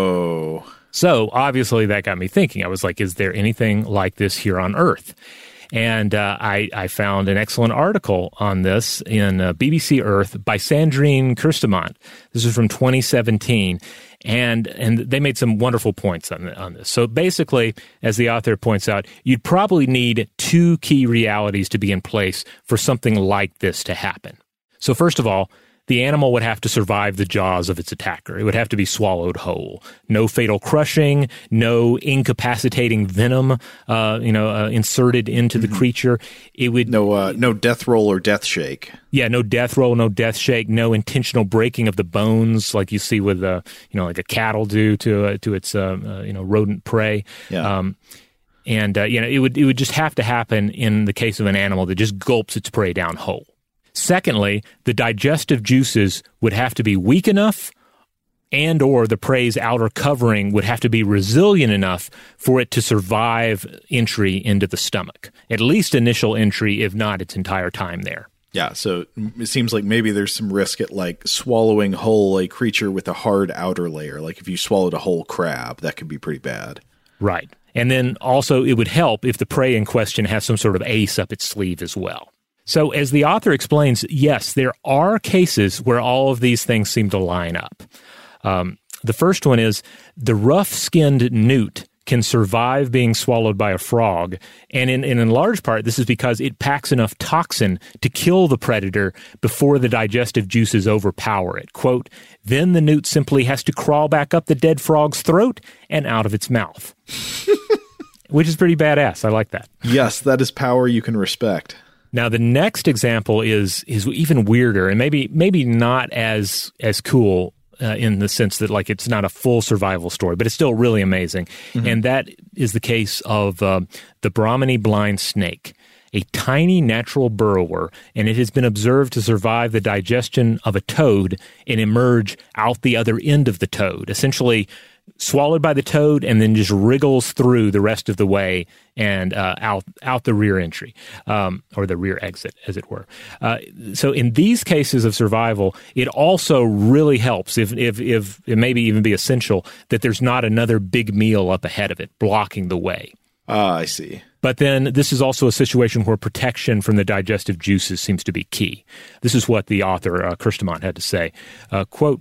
Whoa. So, obviously, that got me thinking. I was like, is there anything like this here on Earth? And uh, I, I found an excellent article on this in uh, B B C Earth by Sandrine Kirstemont. This is from twenty seventeen. And and they made some wonderful points on, on this. So basically, as the author points out, you'd probably need two key realities to be in place for something like this to happen. So first of all, the animal would have to survive the jaws of its attacker. It would have to be swallowed whole. No fatal crushing, no incapacitating venom, uh, you know, uh, inserted into mm-hmm. the creature. It would no uh, no death roll or death shake. Yeah, no death roll, no death shake, no intentional breaking of the bones like you see with uh, you know, like a cat will do to uh, to its uh, uh, you know, rodent prey. Yeah. Um, and uh, you know, it would it would just have to happen in the case of an animal that just gulps its prey down whole. Secondly, the digestive juices would have to be weak enough and or the prey's outer covering would have to be resilient enough for it to survive entry into the stomach. At least initial entry, if not its entire time there. Yeah, so it seems like maybe there's some risk at like swallowing whole a creature with a hard outer layer. Like if you swallowed a whole crab, that could be pretty bad. Right. And then also it would help if the prey in question has some sort of ace up its sleeve as well. So as the author explains, yes, there are cases where all of these things seem to line up. Um, the first one is the rough-skinned newt can survive being swallowed by a frog, and in, and in large part, this is because it packs enough toxin to kill the predator before the digestive juices overpower it. Quote, then the newt simply has to crawl back up the dead frog's throat and out of its mouth. Which is pretty badass. I like that. Yes, that is power you can respect. Now, the next example is is even weirder and maybe maybe not as as cool uh, in the sense that, like, it's not a full survival story, but it's still really amazing. Mm-hmm. And that is the case of uh, the Brahminy blind snake, a tiny natural burrower, and it has been observed to survive the digestion of a toad and emerge out the other end of the toad, essentially swallowed by the toad and then just wriggles through the rest of the way and uh, out out the rear entry, um, or the rear exit, as it were. Uh, so in these cases of survival, it also really helps, if, if, if it maybe even be essential, that there's not another big meal up ahead of it blocking the way. Ah, uh, I see. But then this is also a situation where protection from the digestive juices seems to be key. This is what the author, uh, Kirstemont, had to say. Uh, quote,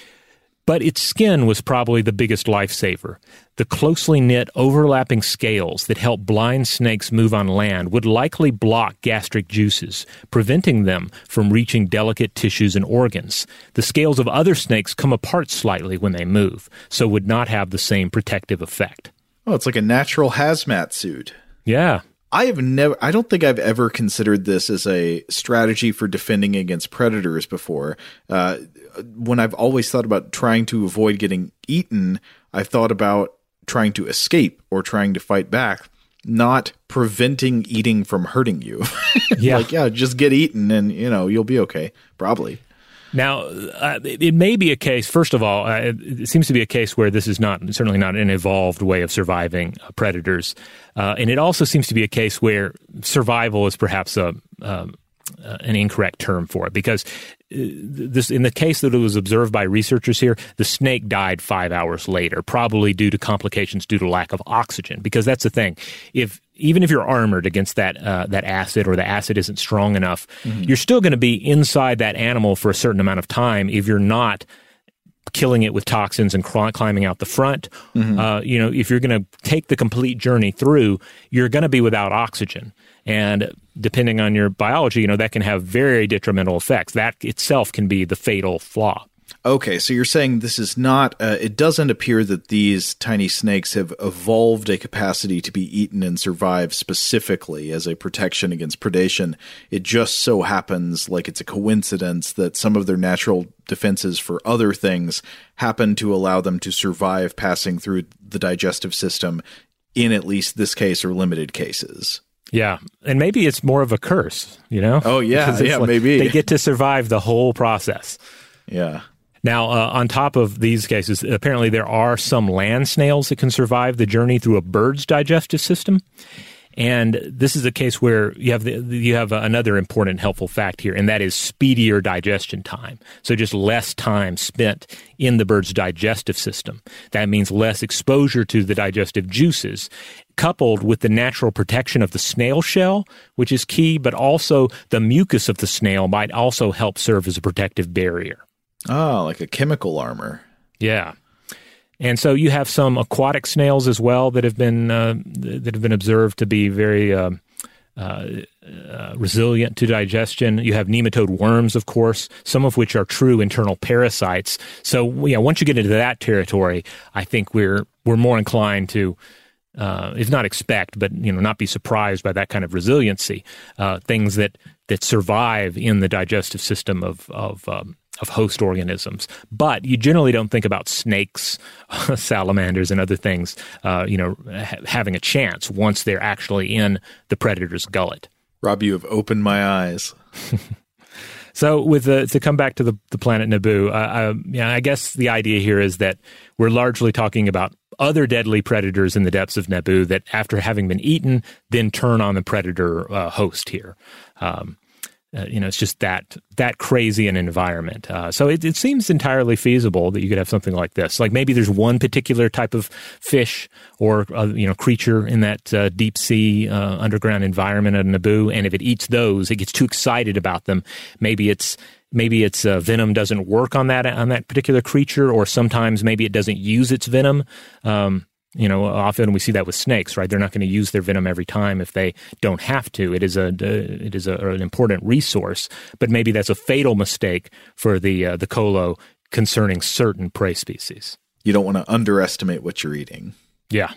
but its skin was probably the biggest lifesaver. The closely knit, overlapping scales that help blind snakes move on land would likely block gastric juices, preventing them from reaching delicate tissues and organs. The scales of other snakes come apart slightly when they move, so would not have the same protective effect. Oh, it's like a natural hazmat suit. Yeah. I have never, I don't think I've ever considered this as a strategy for defending against predators before. Uh, when I've always thought about trying to avoid getting eaten, I've thought about trying to escape or trying to fight back, not preventing eating from hurting you. Yeah. Like, yeah, just get eaten and, you know, you'll be okay. Probably. Now, uh, it may be a case, first of all, uh, it seems to be a case where this is not, certainly not an evolved way of surviving uh, predators. Uh, and it also seems to be a case where survival is perhaps a, um, uh, an incorrect term for it. Because this, in the case that it was observed by researchers here, the snake died five hours later, probably due to complications due to lack of oxygen. Because that's the thing. If Even if you're armored against that uh, that acid, or the acid isn't strong enough, mm-hmm. you're still going to be inside that animal for a certain amount of time if you're not killing it with toxins and cl- climbing out the front. Mm-hmm. Uh, you know, if you're going to take the complete journey through, you're going to be without oxygen. And depending on your biology, you know, that can have very detrimental effects. That itself can be the fatal flaw. Okay, so you're saying this is not, uh, it doesn't appear that these tiny snakes have evolved a capacity to be eaten and survive specifically as a protection against predation. It just so happens, like it's a coincidence, that some of their natural defenses for other things happen to allow them to survive passing through the digestive system in at least this case or limited cases. Yeah, and maybe it's more of a curse, you know? Oh, yeah, yeah, like maybe. They get to survive the whole process. Yeah. Now, uh, on top of these cases, apparently there are some land snails that can survive the journey through a bird's digestive system. And this is a case where you have the, you have another important helpful fact here, and that is speedier digestion time. So just less time spent in the bird's digestive system. That means less exposure to the digestive juices, coupled with the natural protection of the snail shell, which is key, but also the mucus of the snail might also help serve as a protective barrier. Oh, like a chemical armor. Yeah. And so you have some aquatic snails as well that have been uh, that have been observed to be very uh, uh, uh, resilient to digestion. You have nematode worms, of course, some of which are true internal parasites. So, you know, once you get into that territory, I think we're we're more inclined to, uh, if not expect, but you know, not be surprised by that kind of resiliency. Uh, things that that survive in the digestive system of of um, of host organisms. But you generally don't think about snakes, salamanders, and other things, uh, you know, ha- having a chance once they're actually in the predator's gullet. Rob, you have opened my eyes. So with the, to come back to the, the planet Naboo, uh, uh, yeah, I guess the idea here is that we're largely talking about other deadly predators in the depths of Naboo that, after having been eaten, then turn on the predator uh, host here. Um, Uh, you know, it's just that that crazy an environment. Uh, so it, it seems entirely feasible that you could have something like this. Like maybe there's one particular type of fish or uh, you know creature in that uh, deep sea uh, underground environment at Naboo, and if it eats those, it gets too excited about them. Maybe it's maybe its uh, venom doesn't work on that on that particular creature, or sometimes maybe it doesn't use its venom. Um, You know, often we see that with snakes, right? They're not going to use their venom every time if they don't have to. It is a it is a, an important resource, but maybe that's a fatal mistake for the uh, the Kolo concerning certain prey species. You don't want to underestimate what you're eating. Yeah.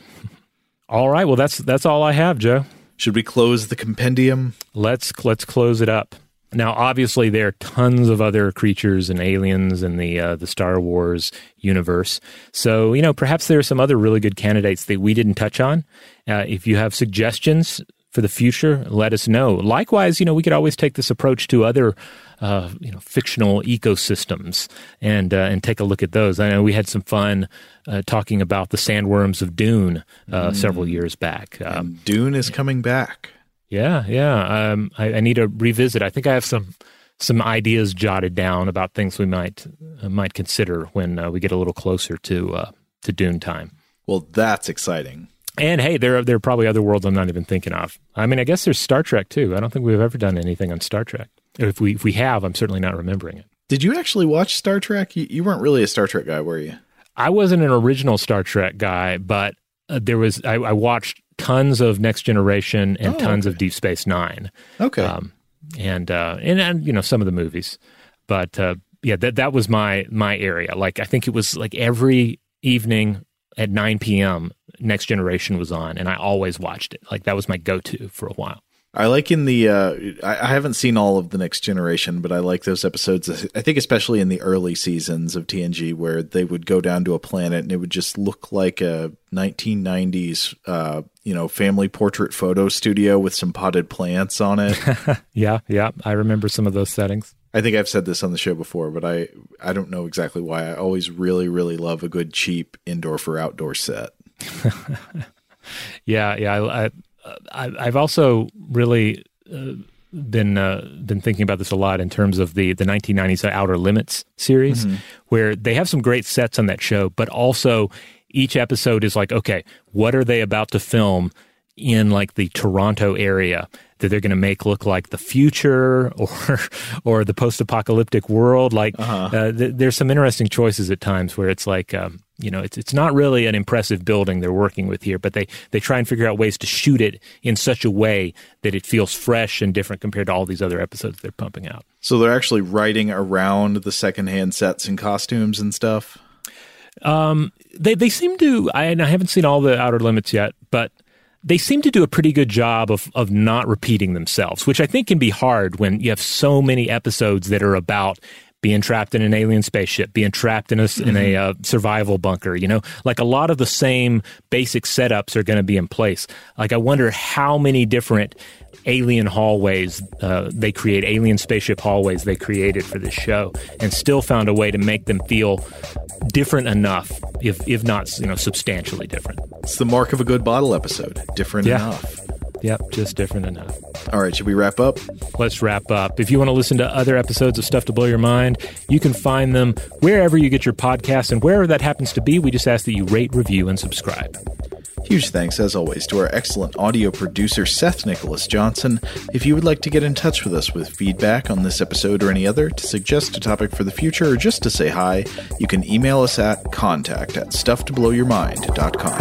All right. Well, that's that's all I have, Joe. Should we close the compendium? Let's let's close it up. Now, obviously, there are tons of other creatures and aliens in the uh, the Star Wars universe. So, you know, perhaps there are some other really good candidates that we didn't touch on. Uh, if you have suggestions for the future, let us know. Likewise, you know, we could always take this approach to other, uh, you know, fictional ecosystems and uh, and take a look at those. I know we had some fun uh, talking about the sandworms of Dune uh, mm. several years back. Um, Dune is coming back. Yeah, yeah. Um, I, I need to revisit. I think I have some some ideas jotted down about things we might uh, might consider when uh, we get a little closer to uh, to Dune time. Well, that's exciting. And hey, there are, there are probably other worlds I'm not even thinking of. I mean, I guess there's Star Trek too. I don't think we've ever done anything on Star Trek. If we if we have, I'm certainly not remembering it. Did you actually watch Star Trek? You, you weren't really a Star Trek guy, were you? I wasn't an original Star Trek guy, but uh, there was. I, I watched tons of Next Generation and oh, tons okay. of Deep Space Nine. Okay. Um, and, uh, and, and, you know, some of the movies. But, uh, yeah, that that was my my area. Like, I think it was like every evening at nine p.m., Next Generation was on, and I always watched it. Like, that was my go-to for a while. I like in the, uh, I, I haven't seen all of the Next Generation, but I like those episodes. I think especially in the early seasons of T N G where they would go down to a planet and it would just look like a nineteen nineties, uh, you know, family portrait photo studio with some potted plants on it. yeah, yeah. I remember some of those settings. I think I've said this on the show before, but I, I don't know exactly why. I always really, really love a good, cheap indoor for outdoor set. yeah, yeah. I, I I, I've also really uh, been uh, been thinking about this a lot in terms of the, the nineteen nineties Outer Limits series, mm-hmm. where they have some great sets on that show, but also each episode is like, okay, what are they about to film in like the Toronto area that they're going to make look like the future or or the post-apocalyptic world? Like, uh-huh. uh, th- there's some interesting choices at times where it's like, um, you know, it's it's not really an impressive building they're working with here, but they, they try and figure out ways to shoot it in such a way that it feels fresh and different compared to all these other episodes they're pumping out. So they're actually writing around the secondhand sets and costumes and stuff? Um, they, they seem to, I, and I haven't seen all the Outer Limits yet, but they seem to do a pretty good job of, of not repeating themselves, which I think can be hard when you have so many episodes that are about being trapped in an alien spaceship, being trapped in a, mm-hmm. in a uh, survival bunker, you know, like a lot of the same basic setups are going to be in place. Like, I wonder how many different alien hallways uh, they create, alien spaceship hallways they created for this show, and still found a way to make them feel different enough, if if not, you know, substantially different. It's the mark of a good bottle episode. Different yeah. enough. Yep, just different enough. All right, should we wrap up? Let's wrap up. If you want to listen to other episodes of Stuff to Blow Your Mind, you can find them wherever you get your podcasts, and wherever that happens to be, we just ask that you rate, review, and subscribe. Huge thanks, as always, to our excellent audio producer, Seth Nicholas Johnson. If you would like to get in touch with us with feedback on this episode or any other, to suggest a topic for the future, or just to say hi, you can email us at contact at stuff to blow your mind dot com.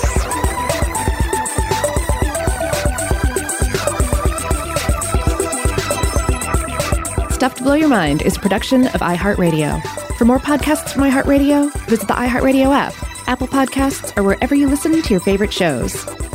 Stuff to Blow Your Mind is a production of iHeartRadio. For more podcasts from iHeartRadio, visit the iHeartRadio app, Apple Podcasts, or wherever you listen to your favorite shows.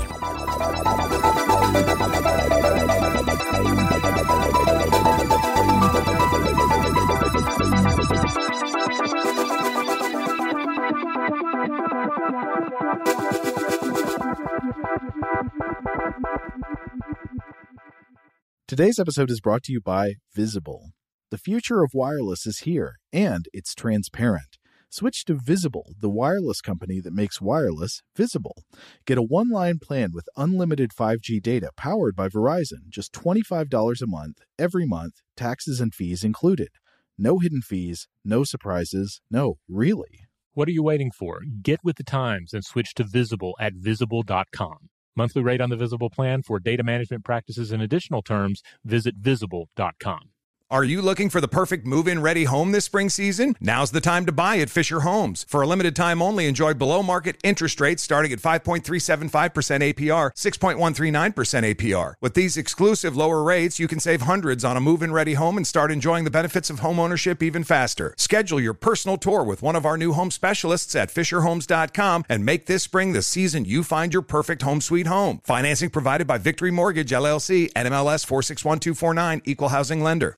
Today's episode is brought to you by Visible. The future of wireless is here, and it's transparent. Switch to Visible, the wireless company that makes wireless visible. Get a one-line plan with unlimited five G data powered by Verizon, just twenty-five dollars a month, every month, taxes and fees included. No hidden fees, no surprises, no, really. What are you waiting for? Get with the times and switch to Visible at visible dot com. Monthly rate on the Visible plan. For data management practices and additional terms, visit visible dot com. Are you looking for the perfect move-in ready home this spring season? Now's the time to buy at Fisher Homes. For a limited time only, enjoy below-market interest rates starting at five point three seven five percent A P R, six point one three nine percent A P R. With these exclusive lower rates, you can save hundreds on a move-in ready home and start enjoying the benefits of home ownership even faster. Schedule your personal tour with one of our new home specialists at fisher homes dot com and make this spring the season you find your perfect home sweet home. Financing provided by Victory Mortgage, L L C, N M L S four six one two four nine, Equal Housing Lender.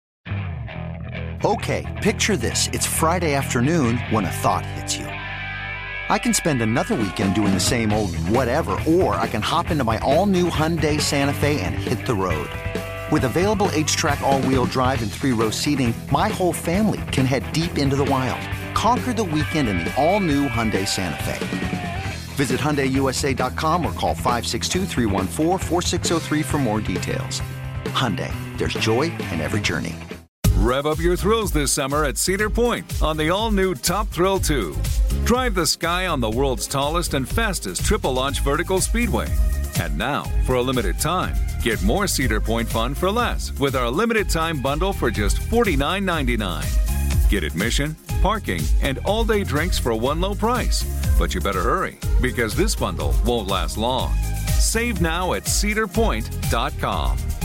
Okay, picture this. It's Friday afternoon when a thought hits you. I can spend another weekend doing the same old whatever, or I can hop into my all-new Hyundai Santa Fe and hit the road. With available H-Track all-wheel drive and three-row seating, my whole family can head deep into the wild. Conquer the weekend in the all-new Hyundai Santa Fe. Visit Hyundai U S A dot com or call five six two, three one four, four six zero three for more details. Hyundai, there's joy in every journey. Rev up your thrills this summer at Cedar Point on the all-new Top Thrill two. Drive the sky on the world's tallest and fastest triple-launch vertical speedway. And now, for a limited time, get more Cedar Point fun for less with our limited-time bundle for just forty-nine ninety-nine. Get admission, parking, and all-day drinks for one low price. But you better hurry, because this bundle won't last long. Save now at cedar point dot com.